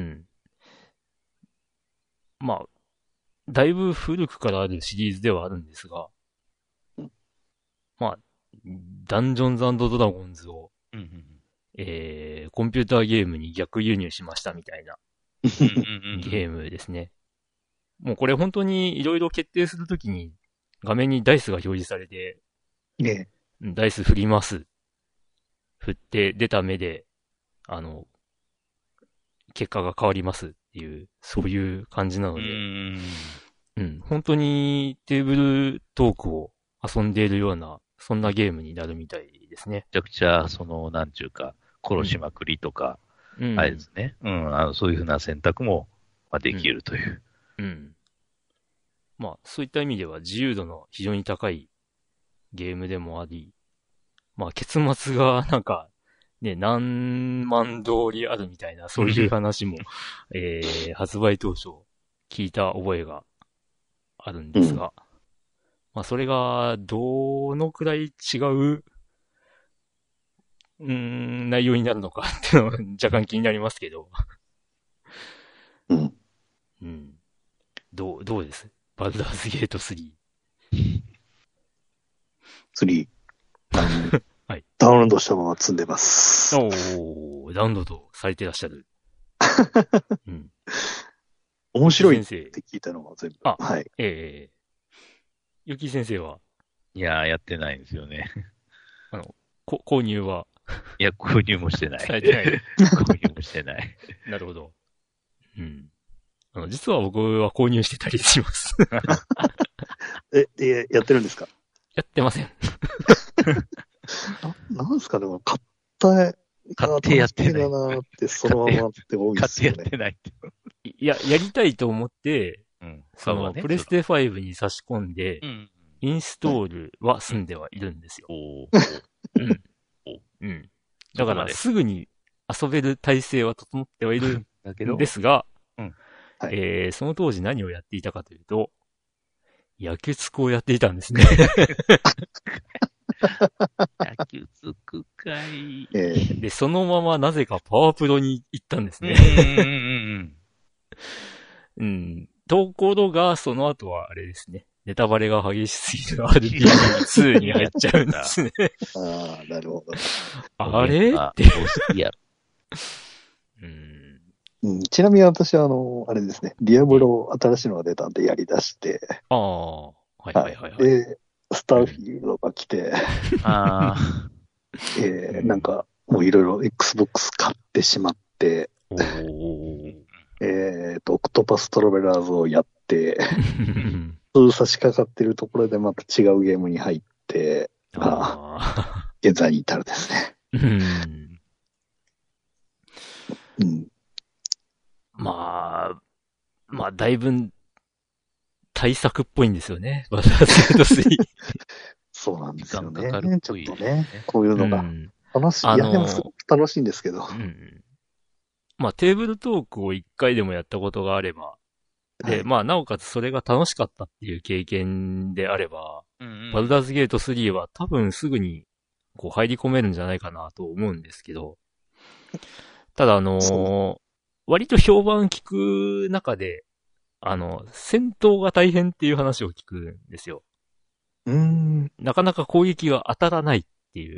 まあ、だいぶ古くからあるシリーズではあるんですが、まあ、ダンジョンズ&ドラゴンズを、 うんうん、 えー、コンピューターゲームに逆輸入しましたみたいなゲームですね。もうこれ本当にいろいろ決定するときに画面にダイスが表示されて、 ね、 ダイス振ります。振って出た目で、あの、結果が変わりますっていう、そういう感じなので、 うんうん、本当にテーブルトークを遊んでいるような、そんなゲームになるみたいですね。 めちゃくちゃ、その、なんちゅうか、殺しまくりとか、うん、あれですね。うん、あの、そういうふうな選択も、まあ、できるという。 うん。うん、まあ、そういった意味では自由度の非常に高いゲームでもあり、まあ、結末がなんか、ね、何万通りあるみたいな、そういう話も、えー、発売当初聞いた覚えがあるんですが、うん、まあ、それが、どのくらい違う、うーん、内容になるのかっていうのは若干気になりますけど。 うん。 うん。どう、どうですバルダーズゲートスリー。 スリー。 はい。 ダウンロードしたまま積んでます。 おー、ダウンロードされてらっしゃる。うん。 面白いって聞いたのが全部。 あ、 はい。 ええー。ゆき先生は？ いやー、やってないんですよね。 あの、こ、購入は？ いや、購入もしてない。 されてない。 購入もしてない。 なるほど。うん。あの、実は僕は購入してたりします。 え、え、やってるんですか？ やってません。 な、なんすかでも、買った、 買ってやってない。 だなってそのままって多いですよね。 買ってやってないって。 いや、やりたいと思って、 うん、 その、ね、プレステファイブに差し込んで、うん、インストールは済んではいるんですよ。うん。うん。だから、すぐに遊べる体制は整ってはいるんですが、 うんはい、えー、その当時何をやっていたかというと、野球つくをやっていたんですね。 野球つくかい。 で、そのままなぜかパワープロに行ったんですね。うん。うん。ところが、その後はあれですね。ネタバレが激しすぎる アールピージーツー に入っちゃうんですね。 ああ、なるほど。 あれって。 うんうん、ちなみに私は、あの、あれですね、ディアブロ新しいのが出たんでやり出して、 ああ、はいはいはい、はい。 で、スターフィールドが来て、 ああ、 えー、なんか、もういろいろ Xbox 買ってしまって、 おーえっと、オクトパストラベラーズをやって、差し掛かってるところでまた違うゲームに入って、ああ、現在に至るですね。 うんうん、 まあ、まあ、だいぶ、対策っぽいんですよね。バルダーズゲートスリー。 そうなんですよね。 かかるっちょっとね、こういうのが。うん、 楽しい。あのー、いや、でもすごく楽しいんですけど。 うん。まあ、テーブルトークを一回でもやったことがあれば、で、はい、まあ、なおかつそれが楽しかったっていう経験であれば、うんうん、バルダーズゲートスリーは多分すぐにこう入り込めるんじゃないかなと思うんですけど、ただあのー、割と評判聞く中で、あの、戦闘が大変っていう話を聞くんですよ。 うーん。 なかなか攻撃が当たらないっていう。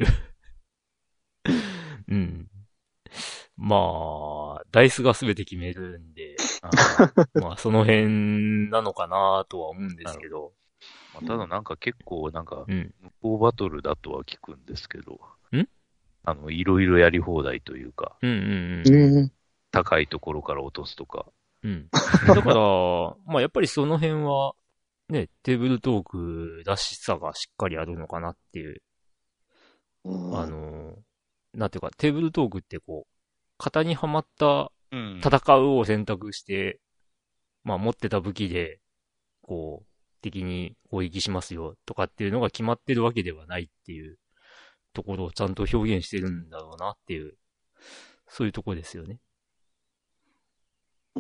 うん。まあ、ダイスが全て決めるんで、あまあその辺なのかなとは思うんですけど。 まあ、ただなんか結構なんか、向こうバトルだとは聞くんですけど、 んあの、いろいろやり放題というか、 うんうんうん。 高いところから落とすとか。 うん。だから、まあやっぱりその辺は、ね、テーブルトークらしさがしっかりあるのかなっていう。あの、なんていうか、テーブルトークってこう、型にはまった戦うを選択して、うん、まあ持ってた武器で、こう、敵に攻撃しますよとかっていうのが決まってるわけではないっていうところをちゃんと表現してるんだろうなっていう、そういうところですよね。うん。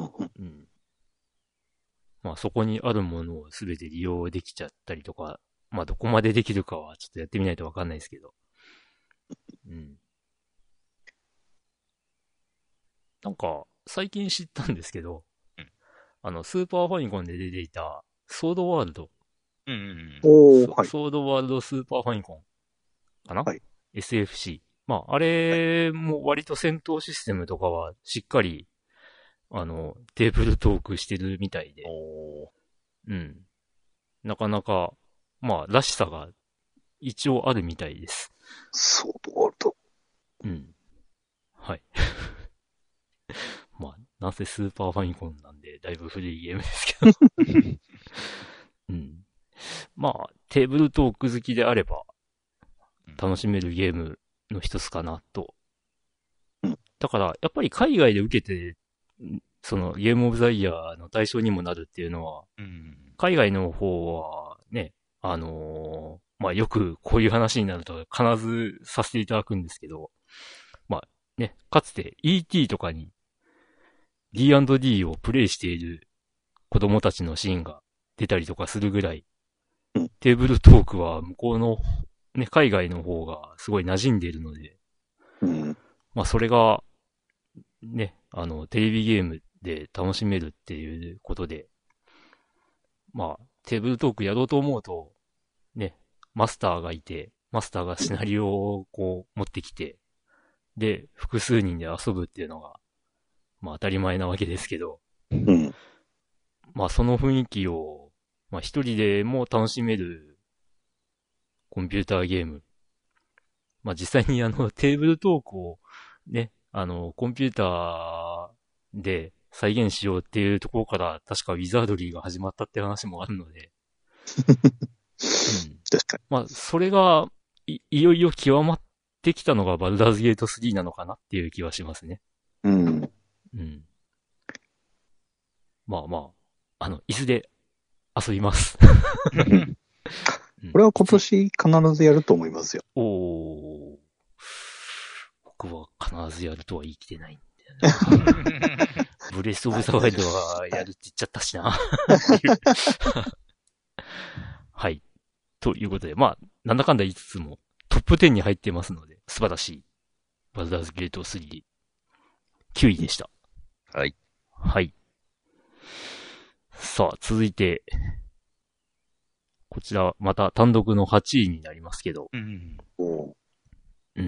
まあそこにあるものをすべて利用できちゃったりとか、まあどこまでできるかはちょっとやってみないとわかんないですけど。うん。なんか、最近知ったんですけど、うん、あの、スーパーファミコンで出ていた、ソードワールド。 うんうんうん、おー、はい。 ソードワールドスーパーファミコンかな、 はい。 エスエフシー。まあ、あれも割と戦闘システムとかはしっかり、あの、テーブルトークしてるみたいで。 おうん。なかなか、まあ、らしさが一応あるみたいです。 ソードワールド。 うん。はい。まあ、なんせスーパーファミコンなんで、だいぶ古いゲームですけど。うん。まあ、テーブルトーク好きであれば、楽しめるゲームの一つかなと。だから、やっぱり海外で受けて、そのゲームオブザイヤーの対象にもなるっていうのは、海外の方はね、あのー、まあよくこういう話になると必ずさせていただくんですけど、まあね、かつて イーティー とかに ディーアンドディー をプレイしている子供たちのシーンが出たりとかするぐらい、テーブルトークは向こうのね、海外の方がすごい馴染んでいるので、 うん、 まあそれが、ね、あの、テレビゲームで楽しめるっていうことで、まあ、テーブルトークやろうと思うと、ね、マスターがいて、マスターがシナリオをこう持ってきて、で、複数人で遊ぶっていうのが、まあ当たり前なわけですけど、 うん、 まあその雰囲気を、まあ一人でも楽しめるコンピューターゲーム。まあ実際にあのテーブルトークをね、あのコンピューターで再現しようっていうところから確かウィザードリーが始まったって話もあるので。うん、 確かに。 まあそれがい、いよいよ極まってきたのがバルダーズゲートスリーなのかなっていう気はしますね。 うん。 うん。まあまあ、あの、いずれ遊びます。 これは今年必ずやると思いますよ。 おー。僕は必ずやるとは言い切れないんだよな。ブレスオブザワイルドはやるって言っちゃったしな。はい。ということで、まあ、なんだかんだ言いつつも、トップじゅうに入ってますので、素晴らしい。バルダーズゲートスリー。きゅういでした。 はい。 はい。さあ、続いて、こちら、また単独のはちいになりますけど。 うん。 うん。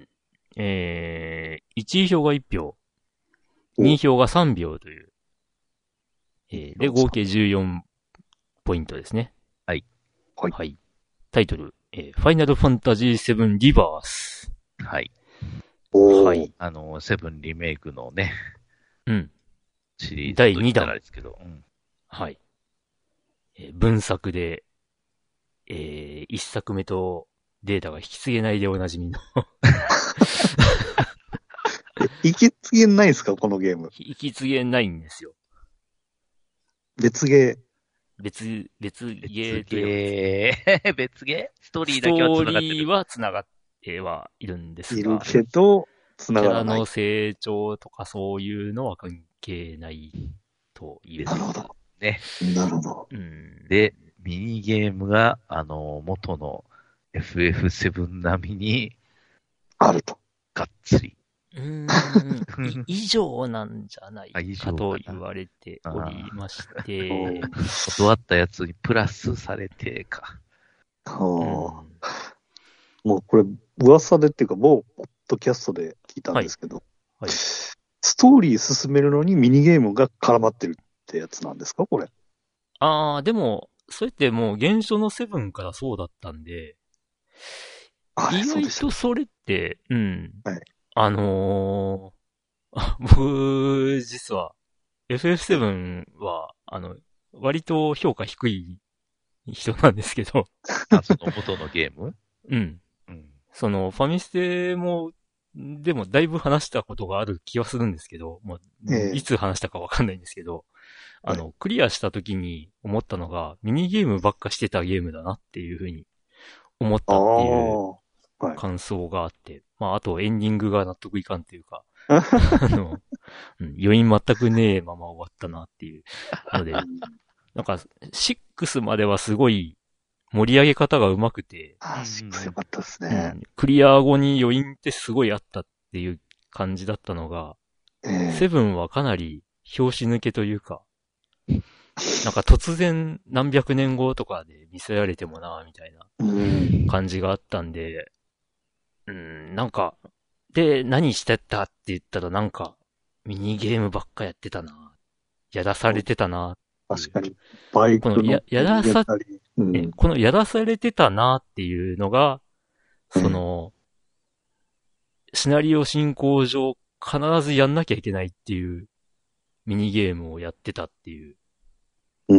えー、いちい票がいち票。にい票がさん票という。えー、で、合計じゅうよんポイントですね。 はい。 はい。はい。タイトル、えー、ファイナルファンタジーセブンリバース。 はい。 はい。 あの、セブンリメイクのね。 うん。 シリーズだいにだんですけど。うん、 はい。えー、分作で、えー、いっさくめとデータが引き継げないでおなじみの。 引き継げないんですかこのゲーム。 引き継げないんですよ。 別ゲー。 別、別ゲー別ゲー。別ゲーストーリーだけは繋がってる。 ストーリーは繋がってはいるんですが。 いるけど、繋がらない。 キャラの成長とかそういうのは関係ないと言える。 なるほど。 ね。 なるほど。 うん、 で、ミニゲームが、あの、元の エフエフセブン 並みに、 あると。 がっつり。 うーん、以上なんじゃないかと言われておりまして、 断ったやつにプラスされてか。 はあ、うん、もうこれ、噂でっていうか、某ポッドキャストで聞いたんですけど、はいはい、ストーリー進めるのにミニゲームが絡まってるってやつなんですか、これ。 ああ、でも、それってもう現象のセブンからそうだったんで、意外とそれって、うん。はい、あのー、僕、実は、エフエフセブン は、あの、割と評価低い人なんですけど。 あ、その元のゲームうん。うん。その、ファミステも、でもだいぶ話したことがある気はするんですけど、もう、えー、いつ話したかわかんないんですけど、あの、はい、クリアした時に思ったのが、ミニゲームばっかしてたゲームだなっていうふうに思ったっていう感想があって、はい、まあ、あとエンディングが納得いかんっていうか、あの、うん、余韻全くねえまま終わったなっていうので、なんか、ろくまではすごい盛り上げ方が上手くて、 ああ、ろくよかったですね、 うん。クリア後に余韻ってすごいあったっていう感じだったのが、セブンはかなり拍子抜けというか、なんか突然何百年後とかで見せられてもな、みたいな感じがあったんで、うん、なんか、で、何してたって言ったらなんか、ミニゲームばっかやってたな。やらされてたな。 確かに。バイクのこのや、やらさ、うん、え、このやらされてたなっていうのが、その、うん、シナリオ進行上必ずやんなきゃいけないっていうミニゲームをやってたっていう。 うん。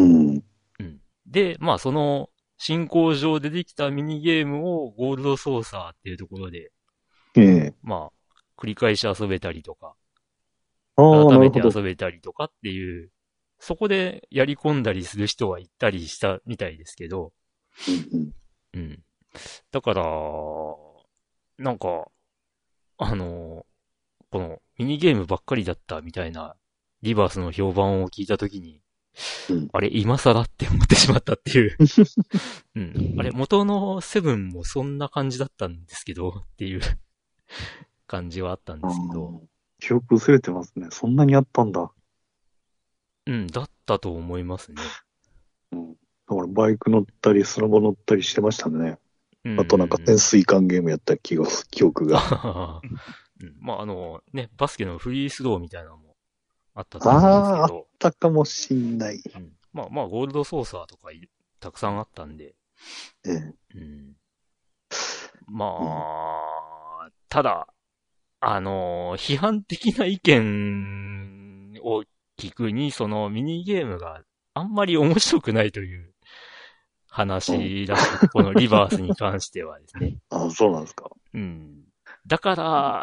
うん。で、まあその進行上でできたミニゲームをゴールドソーサーっていうところで、 ええ、 まあ、繰り返し遊べたりとか、 改めて遊べたりとかっていう、そこでやり込んだりする人はいたりしたみたいですけど、 うんうん。だから、なんか、あの、このミニゲームばっかりだったみたいなリバースの評判を聞いたときに、うん、あれ、今更って思ってしまったっていう。うん。あれ、元のセブンもそんな感じだったんですけど、っていう感じはあったんですけど。 記憶薄れてますね。そんなにあったんだ。 うん、だったと思いますね。 うん。だからバイク乗ったり、スノボ乗ったりしてましたね。うん、あとなんか潜水艦ゲームやった記憶記憶が。 うん、まあ、あの、ね、バスケのフリースローみたいなのもあったと思うんですけど。ああ、あったかもしんない。 うん、まあまあ、ゴールドソーサーとかたくさんあったんで。 ええ。 うん、まあ、うん、ただ、あの、批判的な意見を聞くに、そのミニゲームがあんまり面白くないという話だし、うん、このリバースに関してはですね。 ああ、そうなんですか。 うん。だから、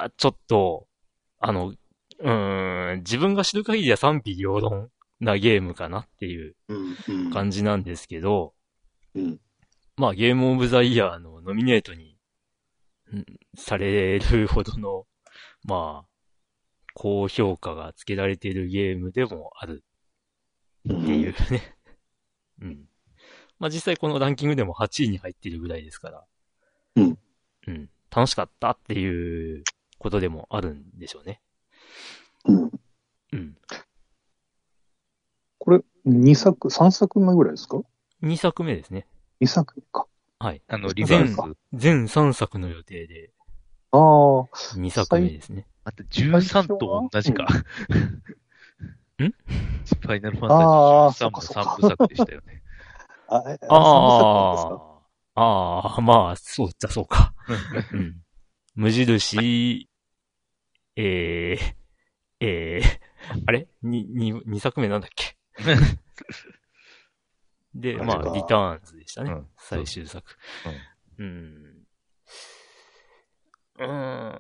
ちょっと、あの、うーん、自分が知る限りは賛否両論なゲームかなっていう感じなんですけど、 うんうん、 まあゲームオブザイヤーのノミネートに、うん、されるほどの、まあ、高評価がつけられているゲームでもあるっていうね。うん。うん、まあ実際このランキングでもはちいに入っているぐらいですから。 うん。 うん。楽しかったっていうことでもあるんでしょうね。 うん。 うん。 これ、にさく、さんさくめぐらいですか ? に 作目ですね。 にさくめか。 はい。 あの、リバース。 全さんさくの予定で。 ああ。 にさくめですね。 あとじゅうさんと同じか。 んんファイナルファンタジーじゅうさんもさんぶ作でしたよね。 あ、え、 ああ、ああ、まあ、そうっちゃそうか。うん、無印、えー、えー、あれに、に、にさくめなんだっけで、まあ、リターンズでしたね。うん、最終作。うん。うん、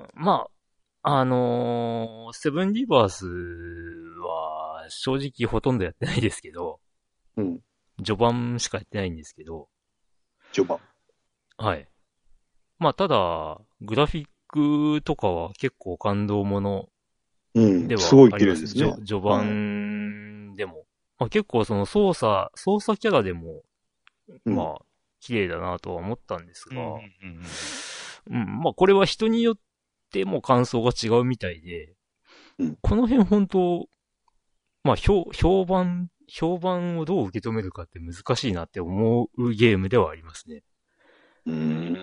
まあ、あのー、セブンリバースは正直ほとんどやってないですけど、 うん。 序盤しかやってないんですけど、 序盤。 はい。 まあ、ただ、グラフィックとかは結構感動ものではあります。うん、 すごい綺麗ですね。 序盤でも。はい、まあ、結構その操作、操作キャラでも、まあ、綺麗だなとは思ったんですが、うん、うん、まあ、これは人によっても感想が違うみたいで、うん、この辺本当、まあ、評、評判、評判をどう受け止めるかって難しいなって思うゲームではありますね。 うん、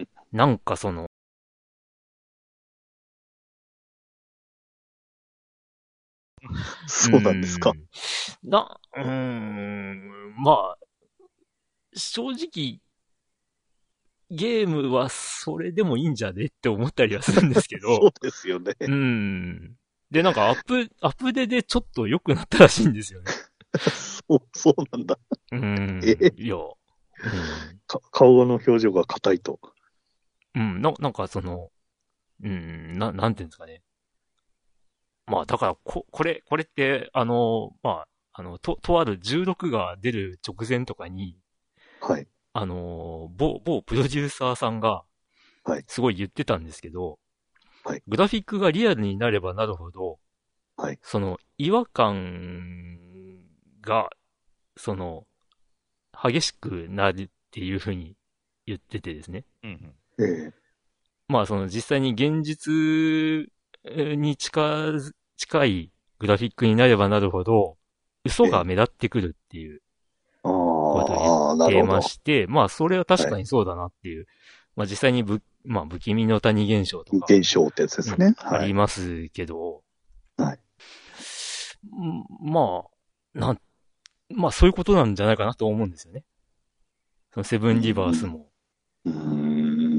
なんかその、 そうなんですか。 な、うーん、まあ、正直、ゲームはそれでもいいんじゃねって思ったりはするんですけど。 そうですよね。 うん。で、なんかアップ、アップデでちょっと良くなったらしいんですよね。 そう、そうなんだ。 うん。 えいや、うんか、顔の表情が硬いと。 うん、な、なんかその、うん、な、なんていうんですかね。まあ、だから、こ、これ、これって、あの、まあ、あの、と、とあるじゅうろくが出る直前とかに、 はい。 あの、某、某プロデューサーさんが、 はい。 すごい言ってたんですけど、 はい。 グラフィックがリアルになればなるほど、 はい。 その、違和感が、その、激しくなるっていうふうに言っててですね。 うんうん、ええ。 まあ、その実際に現実に近、近いグラフィックになればなるほど、嘘が目立ってくるっていうことを言ってまして、まあ、それは確かにそうだなっていう。はい、まあ、実際にぶ、まあ、不気味の谷現象とか。 現象ってやつですね。うん、 はい、ありますけど。 はい。 まあ、なん、まあ、そういうことなんじゃないかなと思うんですよね。そのセブンリバースも。 うーん。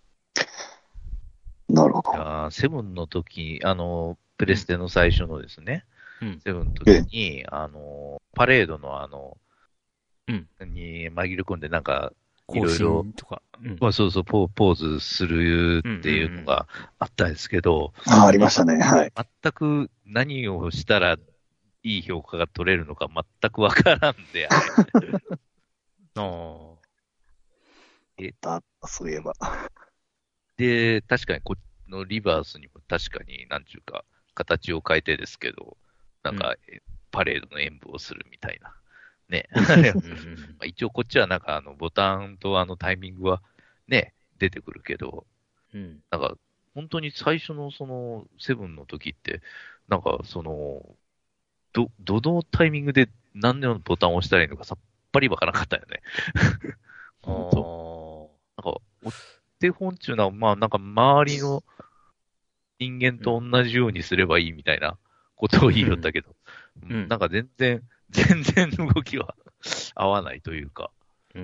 なるほど。 いやセブンの時、あの、プレステの最初のですね、 うん、 セブンの時に、あの、パレードのあの、 うん、 に紛れ込んでなんか、いろいろ、 とか、 うん、まあそうそうポ、ポーズするっていうのがあったんですけど、 うんうんうん、あ、ありましたね。はい。 全く何をしたらいい評価が取れるのか全くわからんで、あれ。 ああ。 え、だ、そういえば。 で、確かにこのリバースにも確かに、なんちゅうか、形を変えてですけど、なんか、うん、パレードの演舞をするみたいな。ね。一応こっちはなんかあのボタンとあのタイミングはね、出てくるけど、 うん、 なんか本当に最初のそのセブンの時って、なんかその、ど、どのタイミングで何のボタンを押したらいいのかさっぱりわからなかったよね。本当。なんか、お手本っていうのは、まあなんか周りの人間と同じようにすればいいみたいなことを言いよったけど、うんうん、なんか全然、全然動きは合わないというか。 うん。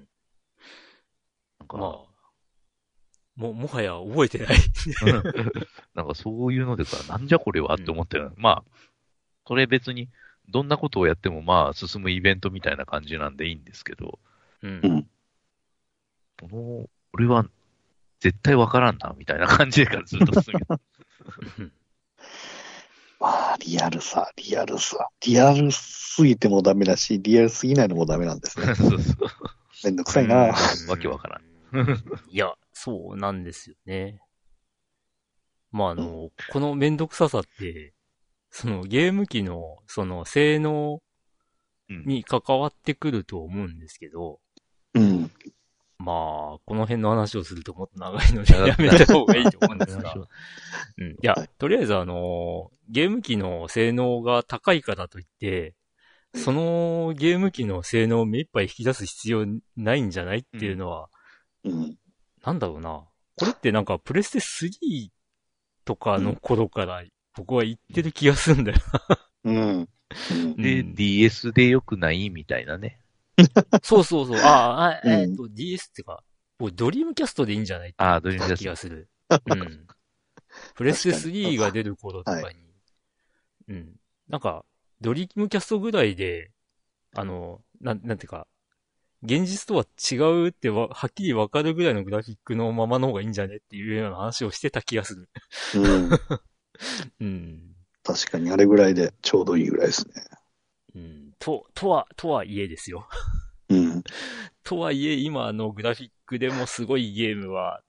なんか、まあ、も、もはや覚えてない。 なんかそういうのでから、なんじゃこれはって思ったよ、うん。まあ、それ別に、どんなことをやってもまあ進むイベントみたいな感じなんでいいんですけど、 うん。 この、俺は絶対わからんな、みたいな感じでからずっと進みまあ、リアルさ、リアルさ。リアルすぎてもダメだし、リアルすぎないのもダメなんですね。 そうそう。 めんどくさいな。 わけわからん。 いや、そうなんですよね。まあ、あの、うん、このめんどくささって、そのゲーム機の、その性能に関わってくると思うんですけど、 うん。 まあ、この辺の話をするともっと長いのでやめた方がいいと思うんですが。うん、いや、とりあえずあの、ゲーム機の性能が高いからといって、そのゲーム機の性能を目いっぱい引き出す必要ないんじゃないっていうのは、 うん、 なんだろうな。これってなんかプレステスリーとかの頃から僕は言ってる気がするんだよな。うん。 で、うん、ディーエス で良くないみたいなね。 そうそうそう。ああ、えっと、うん、ディーエス ってか、ドリームキャストでいいんじゃないってああ、ドリームキャスト。 気がする。うん。プレステスリーが出る頃とかに、はい、うん。なんか、ドリームキャストぐらいで、あの、なん、なんていうか、現実とは違うっては、はっきりわかるぐらいのグラフィックのままの方がいいんじゃねっていうような話をしてた気がする。 うん。 うん。 確かにあれぐらいでちょうどいいぐらいですね。 うん。と、とは、とはいえですよ。 うん。 とはいえ、今のグラフィックでもすごいゲームは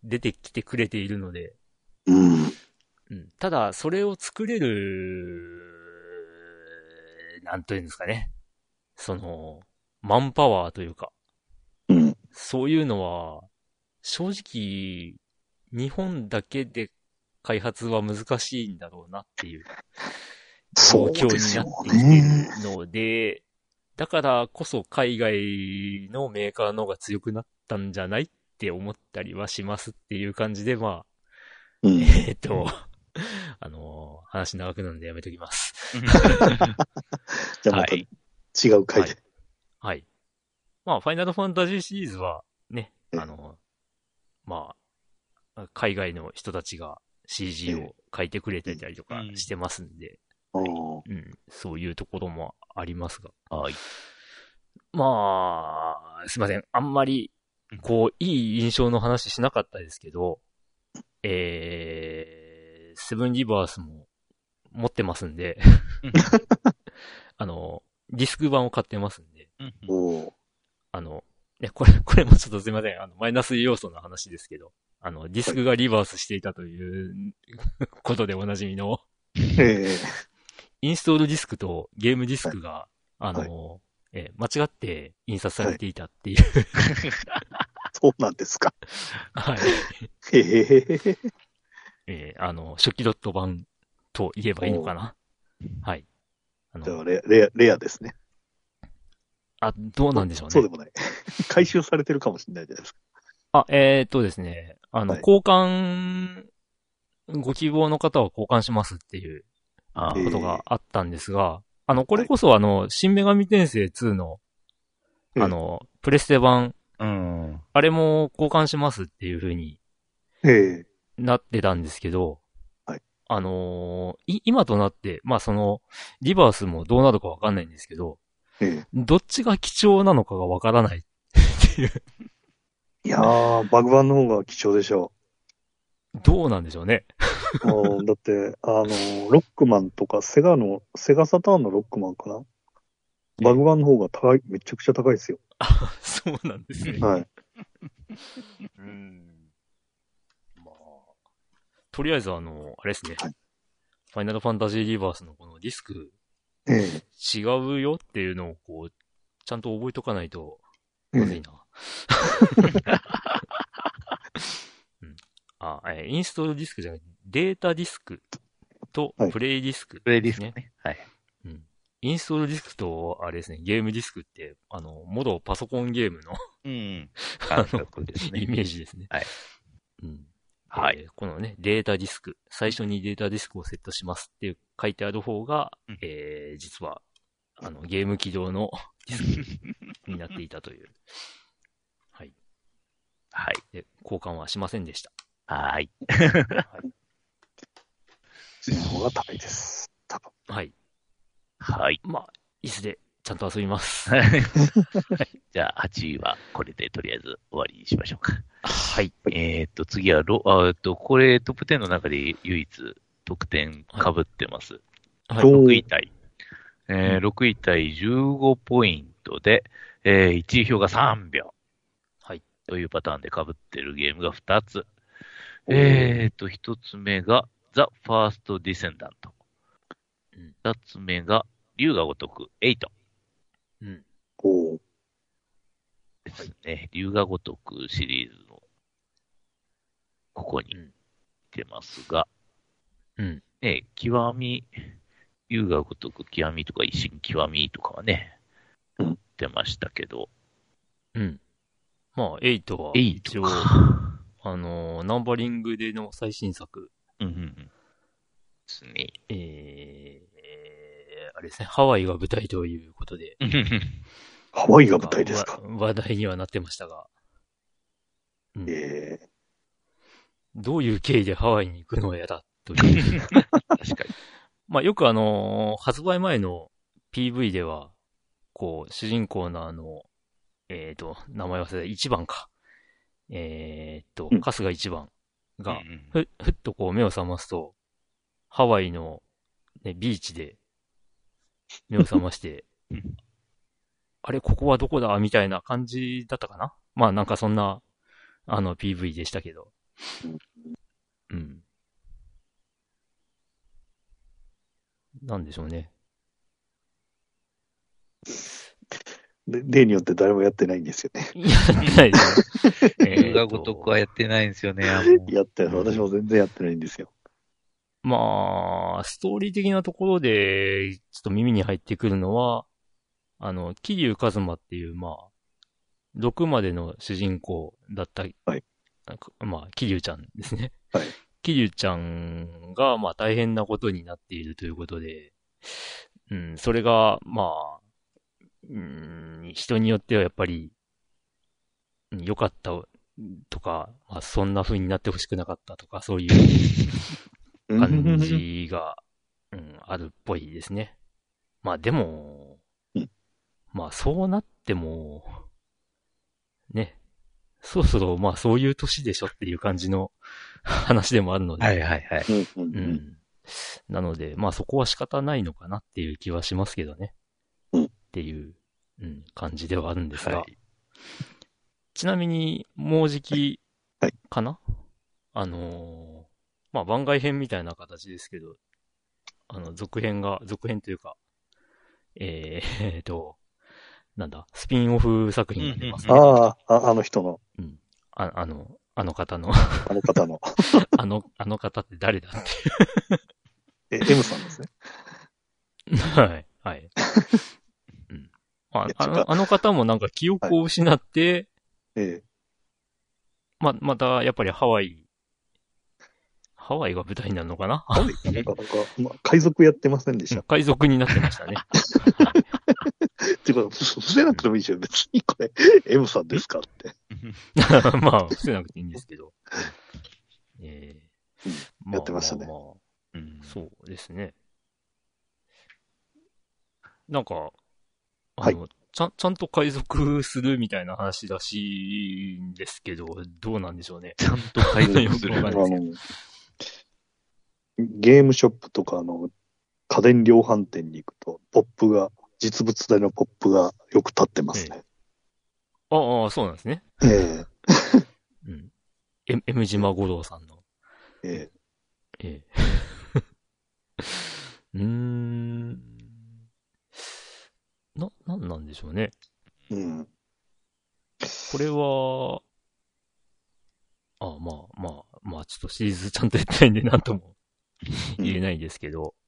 出てきてくれているので、 うん。 うん、ただ、それを作れる、なんというんですかね。その、マンパワーというか、 うん、 そういうのは、正直、日本だけで開発は難しいんだろうなっていう状況になってきてるので、だからこそ海外のメーカーの方が強くなったんじゃないって思ったりはしますっていう感じで、まあ、 うん、 えっと、あのー、話長くなるんでやめときます。 じゃあまた違う回で、はい。 はい。まあ、ファイナルファンタジーシリーズはね、あの、まあ、海外の人たちが シージー を書いてくれてたりとかしてますんで、 うんうん、そういうところもありますが。 はい。 まあ、すいません。あんまり、こう、いい印象の話しなかったですけど、えー、セブンリバースも持ってますんで、あの、ディスク版を買ってますんで、 おあの、ね、これ、これもちょっとすいません。あの、マイナス要素の話ですけど、あの、ディスクがリバースしていたということでおなじみの、 えー、 インストールディスクとゲームディスクが、はい、あの、はいえー、間違って印刷されていたっていう、はい、 そうなんですか。 はい。 へへへへ。 えー、あの、初期ドット版と言えばいいのかな。はい。 あのじゃあレア、レア、レアですね。 あ、どうなんでしょうね。 そうでもない。回収されてるかもしれないじゃないですか。 あ、えー、っとですね、あの、はい、交換、ご希望の方は交換しますっていうことがあったんですが、あの、これこそあの、はい、新女神転生ツーの、あの、プレステ版、 うん、 あれも交換しますっていう風になってたんですけど、 はい、 あのー、今となって、まあその、リバースもどうなるかわかんないんですけど、どっちが貴重なのかがわからないっていう。 いやー、バグ版の方が貴重でしょう。どうなんでしょうね。 だって、あの、ロックマンとか、セガの、セガサターンのロックマンかなバグ版の方が高い、めちゃくちゃ高いですよ。 あ、そうなんですね。 はい。 うん。まあ、とりあえずあの、あれですね。はい、ファイナルファンタジーリバースのこのディスク、 ええ、 違うよっていうのをこう、ちゃんと覚えとかないと、まずいな。うん、あ、えー、インストールディスクじゃなくて、データディスクとプレイディスク、ね、 プレイディスクね。はい。 うん。インストールディスクと、あれですね、ゲームディスクって、あの、モドパソコンゲームのうん、 あの、ですね、イメージですね。 はい。 うん。 はい、 えー。このね、データディスク、最初にデータディスクをセットしますっていう書いてある方が、うん、えー、実は、あの、ゲーム起動のディスクになっていたという。はい。 はい。 で、交換はしませんでした。 はい。 はい。その方が高いです。多分。 はい。 はい。 まあ、いつでちゃんと遊びます。 はい。じゃあ、はちいはこれでとりあえず終わりにしましょうか。 はい。 えっと、次はロ、あっと、これトップじゅうの中で唯一得点被ってます。はい。ろくいタイ。えー、ろくいタイじゅうごポイントで、えー、いちい票がさんびょう。 はい。 というパターンで被ってるゲームがふたつ。えっと、ひとつめが、ザ・ファースト・ディセンダント。ふたつめが、竜が如くはち。 うん。 おー。 ですね。竜が如くシリーズの、ここに出ますが、 うん。 ね、極み、竜が如く極みとか、維新極みとかはね、出ましたけど。 うん。まあ、はちは、一応、あのー、ナンバリングでの最新作。 うんうんうん。ですね。 えー、あれですね、ハワイが舞台ということで。 ハワイが舞台ですか。 話題にはなってましたが。 うん、えー、 どういう経緯でハワイに行くのやだという。確かに。まあよくあのー、発売前の ピーブイ では、こう、主人公のあの、えっと、名前忘れた、いちばんか。えっと、春日いちばんが、ふ、ふっとこう目を覚ますと、ハワイの、ね、ビーチで目を覚まして、あれ、ここはどこだみたいな感じだったかな。まあなんかそんな、あの ピーブイ でしたけど。 うん。なんでしょうね。 で例によって誰もやってないんですよね。 やってないですね。 龍が如くはやってないんですよね。 やってる。私も全然やってないんですよ。 まあ、ストーリー的なところで、ちょっと耳に入ってくるのは、あの、桐生一馬っていう、まあ、ろくまでの主人公だった、 はい、 まあ、桐生ちゃんですね。 はい。 桐生ちゃんが、まあ、大変なことになっているということで、うん、それが、まあ、うん、人によってはやっぱり、良かったとか、まあ、そんな風になってほしくなかったとか、そういう感じが、うん、あるっぽいですね。まあでも、 うん、 まあそうなっても、ね、そろそろまあそういう年でしょっていう感じの話でもあるので。 はいはいはい。 うん。なので、まあそこは仕方ないのかなっていう気はしますけどね。 うん、 っていう、うん、感じではあるんですが。 はい、 ちなみに、もうじきかな、はい、あのー、まあ番外編みたいな形ですけど、あの、続編が、続編というか、えー、えーと、なんだ、スピンオフ作品が出ますね。 ああ、あの人の。 うん。あ、あの、あの方の。 あの方の。 あの、あの方って誰だっていう。 え、M さんですね。 はい、はい。うん。ああの、あの方もなんか記憶を失って、はい、 ええ。 ま、また、やっぱりハワイ、ハワイが舞台になるのかなハワイなんか、なんか、まあ、海賊やってませんでした。 海賊になってましたね。 っていうか、伏せなくてもいいですよ。別にこれ、M さんですかって。 まあ、伏せなくていいんですけど。えーうん、やってましたね。 まあまあまあうん、そうですね。なんか、あの、はい、ちゃん、ちゃんと海賊するみたいな話らしいんですけど、どうなんでしょうね。 ちゃんと海賊する。 あのゲームショップとか、あの、家電量販店に行くと、ポップが、実物大のポップがよく立ってますね。ええ、 ああ、そうなんですね。 ええうん。M、M 島五郎さんの。 ええ。 ええ。うーん。な、なんなんでしょうね。 うん。 これは、あまあまあ、まあちょっとシリーズちゃんとやってないんでなんとも言えないですけど、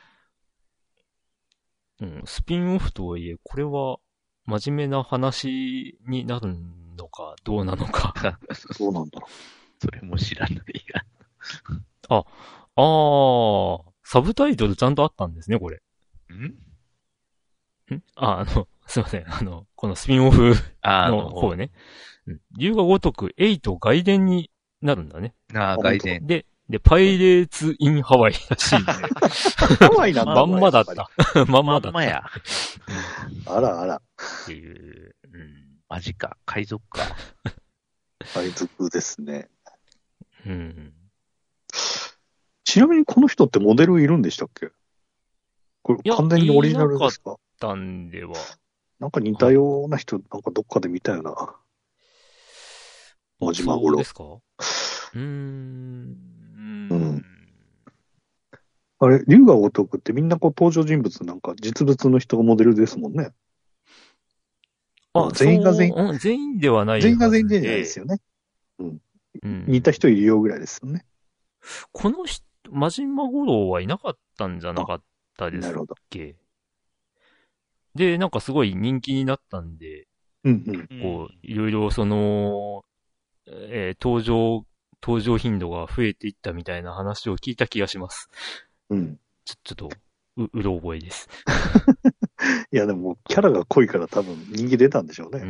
うん、スピンオフとはいえ、これは真面目な話になるのか、どうなのか。 どうなんだろう。それも知らないや。 あ、あー、サブタイトルちゃんとあったんですね、これ。 んんあ、あの、すいません。あの、このスピンオフの方ね。龍が如くエイト外伝になるんだね。 ああ、外伝。 で、で、パイレーツ・イン・ハワイらしいんで。 ハワイなんだ。 まんまだった。まんまだった。 まんまや。 あらあら。 っていう、うん。 マジか。海賊か。 海賊ですね。 うん。 ちなみにこの人ってモデルいるんでしたっけ？これ完全にオリジナルですか？ いなかったんでは。 なんか似たような人、なんかどっかで見たよな。真島五郎。 そうですか？うーん。 うん。あれ、龍が如くってみんなこう登場人物なんか実物の人がモデルですもんね。 あ、全員が全員、うん、全員ではない。 全員が全員じゃないですよね。うん。うん、似た人いるよぐらいですよね。 この人、真島五郎はいなかったんじゃなかったですっけ？なるほど。で、なんかすごい人気になったんで、 うんうん、 こう、いろいろその、えー、登場、登場頻度が増えていったみたいな話を聞いた気がします。 うん。 ちょ、ちょっと、う、うろ覚えです。 いや、でも、キャラが濃いから多分人気出たんでしょうね。 うん、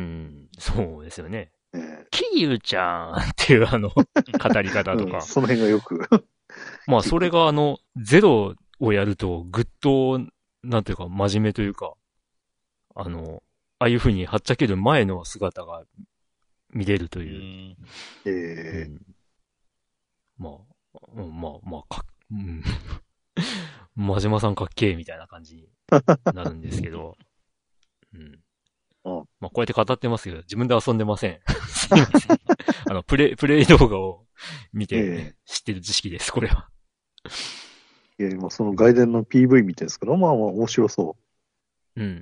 そうですよね。 えー、 キユちゃんっていうあの、語り方とか。 うん、その辺がよく。 まあ、それがあの、ゼロをやると、ぐっと、なんていうか、真面目というか、あの、ああいう風にはっちゃける前の姿が見れるという。 うん、えーうん、まあ、うん、まあ、まあ、か、うん。真島さんかっけえみたいな感じになるんですけど。うん。 あまあ、こうやって語ってますけど、自分で遊んでません。すいません。あの、プレイ、プレイ動画を見て、えー、知ってる知識です、これは。 いや、今その外伝の ピーブイ 見てるんですけど、まあまあ面白そう。 うんうんうん。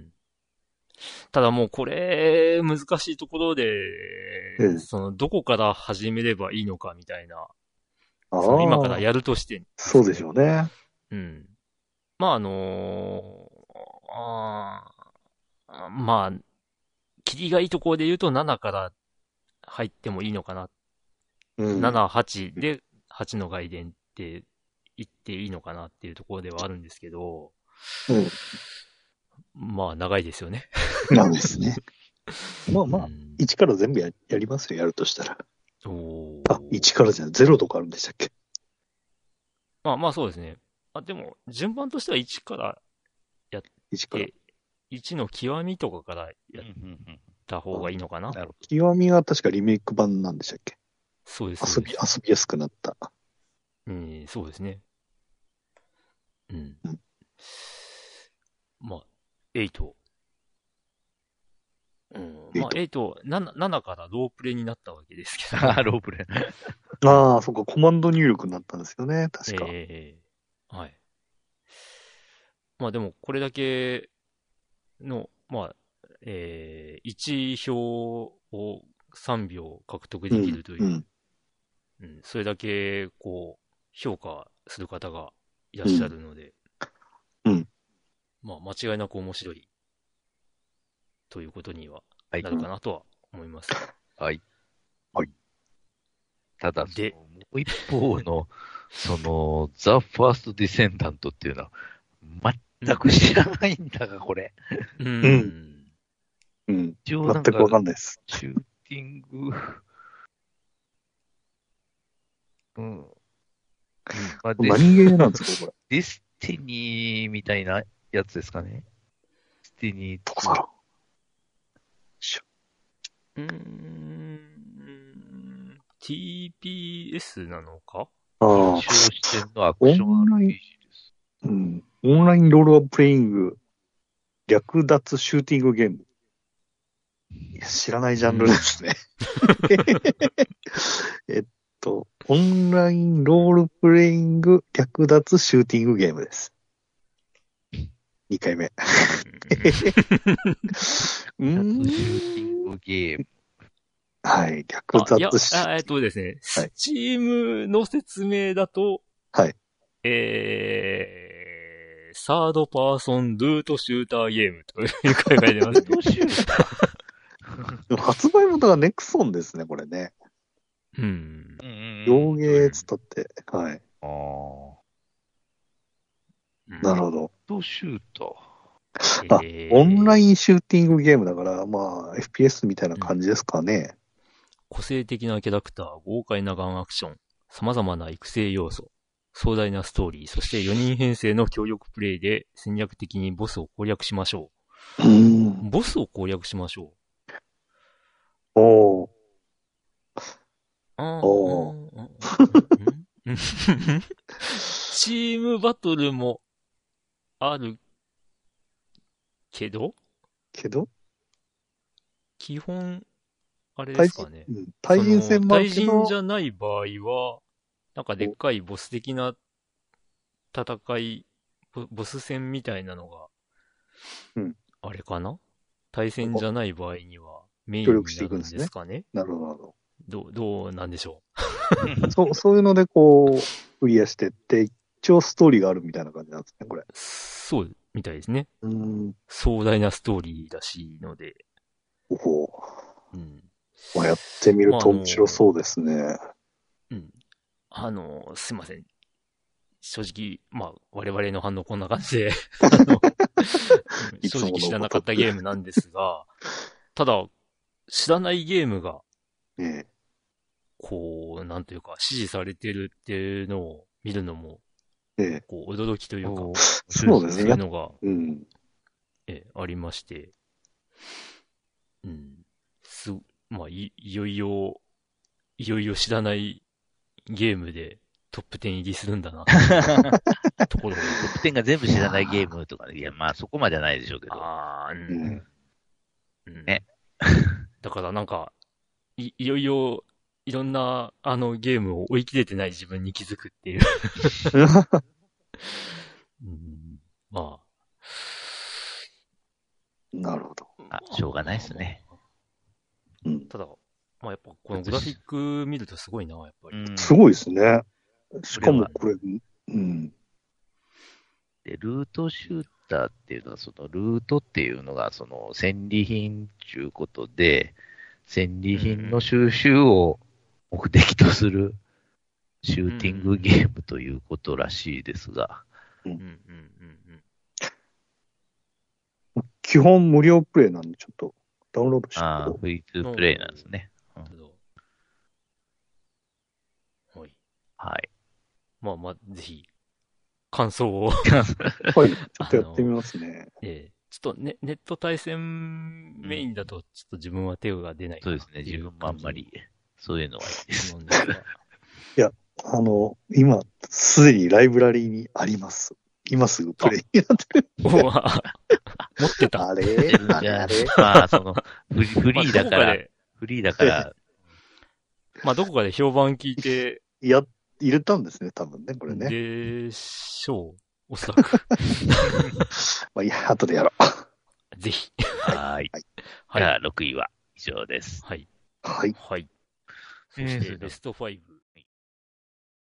ただもうこれ、難しいところで、ええ、その、どこから始めればいいのかみたいな。あその今からやるとして、ね。 そうでしょうね。 うん。まああのー、あまあ、切りがいいところで言うとななから入ってもいいのかな。うん、なな、はちで、はちの外伝って言っていいのかなっていうところではあるんですけど、うん、まあ、長いですよね。 長いですね。まあまあ、うん、いちから全部 や, やりますよ、やるとしたら。おあ、いちからじゃない、ゼロとかあるんでしたっけ？ まあまあそうですね。あ、でも、順番としてはいちからやって、いちから。いちの極みとかからやった方がいいのかな？なるほど。 極みは確かリメイク版なんでしたっけ？ そうです。 遊び、遊びやすくなった。 うん、そうですね。うん。うん、まあ、はち。うん、まあ、はち、なな、ななからロープレイになったわけですけど。 ああ、ロープレイ。 ああ、そっか、コマンド入力になったんですよね、確か。 ええー、はい。まあでも、これだけの、まあ、えー、いち票をさんびょう獲得できるという、うんうんうん、それだけ、こう、評価する方がいらっしゃるので、うん。まあ、間違いなく面白い、ということにはなるかなとは思います。 はい。はい。ただ、で、もう一方の、その、ザ・ファースト・ディセンダントっていうのは、全く知らないんだが、これ。 うん。 うん。全くわかんないです。 シューティング、うん。 まあ、何ゲーなんですか、これ。ディスティニーみたいなやつですかね。ディスティニー。 どこだろう。うーん。ティーピーエス なのか？ ああ。 視点のアクション アールピージー です。 うん。オンラインロールプレイング、略奪シューティングゲーム。いや、知らないジャンルですね。えっと、オンラインロールプレイング略奪シューティングゲームです。にかいめ。 うん。シューティングゲーム。 はい、略奪シューティング。えっとですね、スチームの説明だと、 はい。 えー、サードパーソンルートシューターゲームという書いてますね。 でも発売元がネクソンですね、これね。 うん。 洋芸つったって、はい。ああ。なるほど。 ルートシューター。 あ、えー、オンラインシューティングゲームだから、まあ、エフピーエス みたいな感じですかね。うん、 個性的なキャラクター、豪快なガンアクション、様々な育成要素、壮大なストーリー、そしてよにん編成の協力プレイで戦略的にボスを攻略しましょう。うん、ボスを攻略しましょう。おー。 あおー。チームバトルもあるけどけど基本、あれですかね。 対人戦もあるけど対人じゃない場合は、なんかでっかいボス的な戦い、ボス戦みたいなのが、うん、あれかな？対戦じゃない場合にはメインになるんですかね。 なるほど、なるほど。 どう、どうなんでしょう。そう、そういうのでこう、クリアしてって、一応ストーリーがあるみたいな感じなんですね、これ。 そう、みたいですね。 うん。 壮大なストーリーらしいので。 おお。うん。まあ、やってみると面白そうですね。まあ、 うん。あの、すいません。正直、まあ、我々の反応こんな感じで、あの正直知らなかったゲームなんですが、ただ、知らないゲームが、 ええ、 こう、なんというか、支持されてるっていうのを見るのも、 ええ、 こう驚きというか、 そうですね。 そういうのが、 うん、 ええ、ありまして、うん。す、まあ、い、いよいよ、いよいよ知らないゲームでトップじゅう入りするんだな。ところトップじゅうが全部知らないゲームとか、いや、まあそこまではないでしょうけど。 ああ、うん。 うん、ね。 だからなんか、い、いよいよいろんな、あの、ゲームを追い切れてない自分に気づくっていう。うん、まあ。 なるほど。 あ、しょうがないですね。 うん、ただ、まあやっぱこのグラフィック見るとすごいな、やっぱり。 うん、すごいですね。しかもこれ、うん。 で、ルートシューターっていうのは、そのルートっていうのが、その戦利品ということで、戦利品の収集を目的とするシューティングゲームということらしいですが。 基本無料プレイなんで、ちょっとダウンロードして。 ああ、フリートゥープレイなんですね。うん、 はい。 はい。 まあまあ、ぜひ、感想を。 はい、ちょっとやってみますね。 ええ。ちょっとネネット対戦メインだと、ちょっと自分は手が出ない、 うん。そうですね、自分もあんまり、そういうのはいいです。 いや、あの、今、すでにライブラリーにあります。今すぐプレイになってる。 持ってた。 あれあれあれまあ、その、フリフリーだから、フリーだから。 まあ、どこかで評判聞いて。 いや、入れたんですね、多分ね、これね。 でしょう。おそらく。 まあ、いや、後でやろう。ぜひ。 はい。はい。じゃあ、ろくいは以上です。 はい。 はい。 はい。そして、ベストファイブ。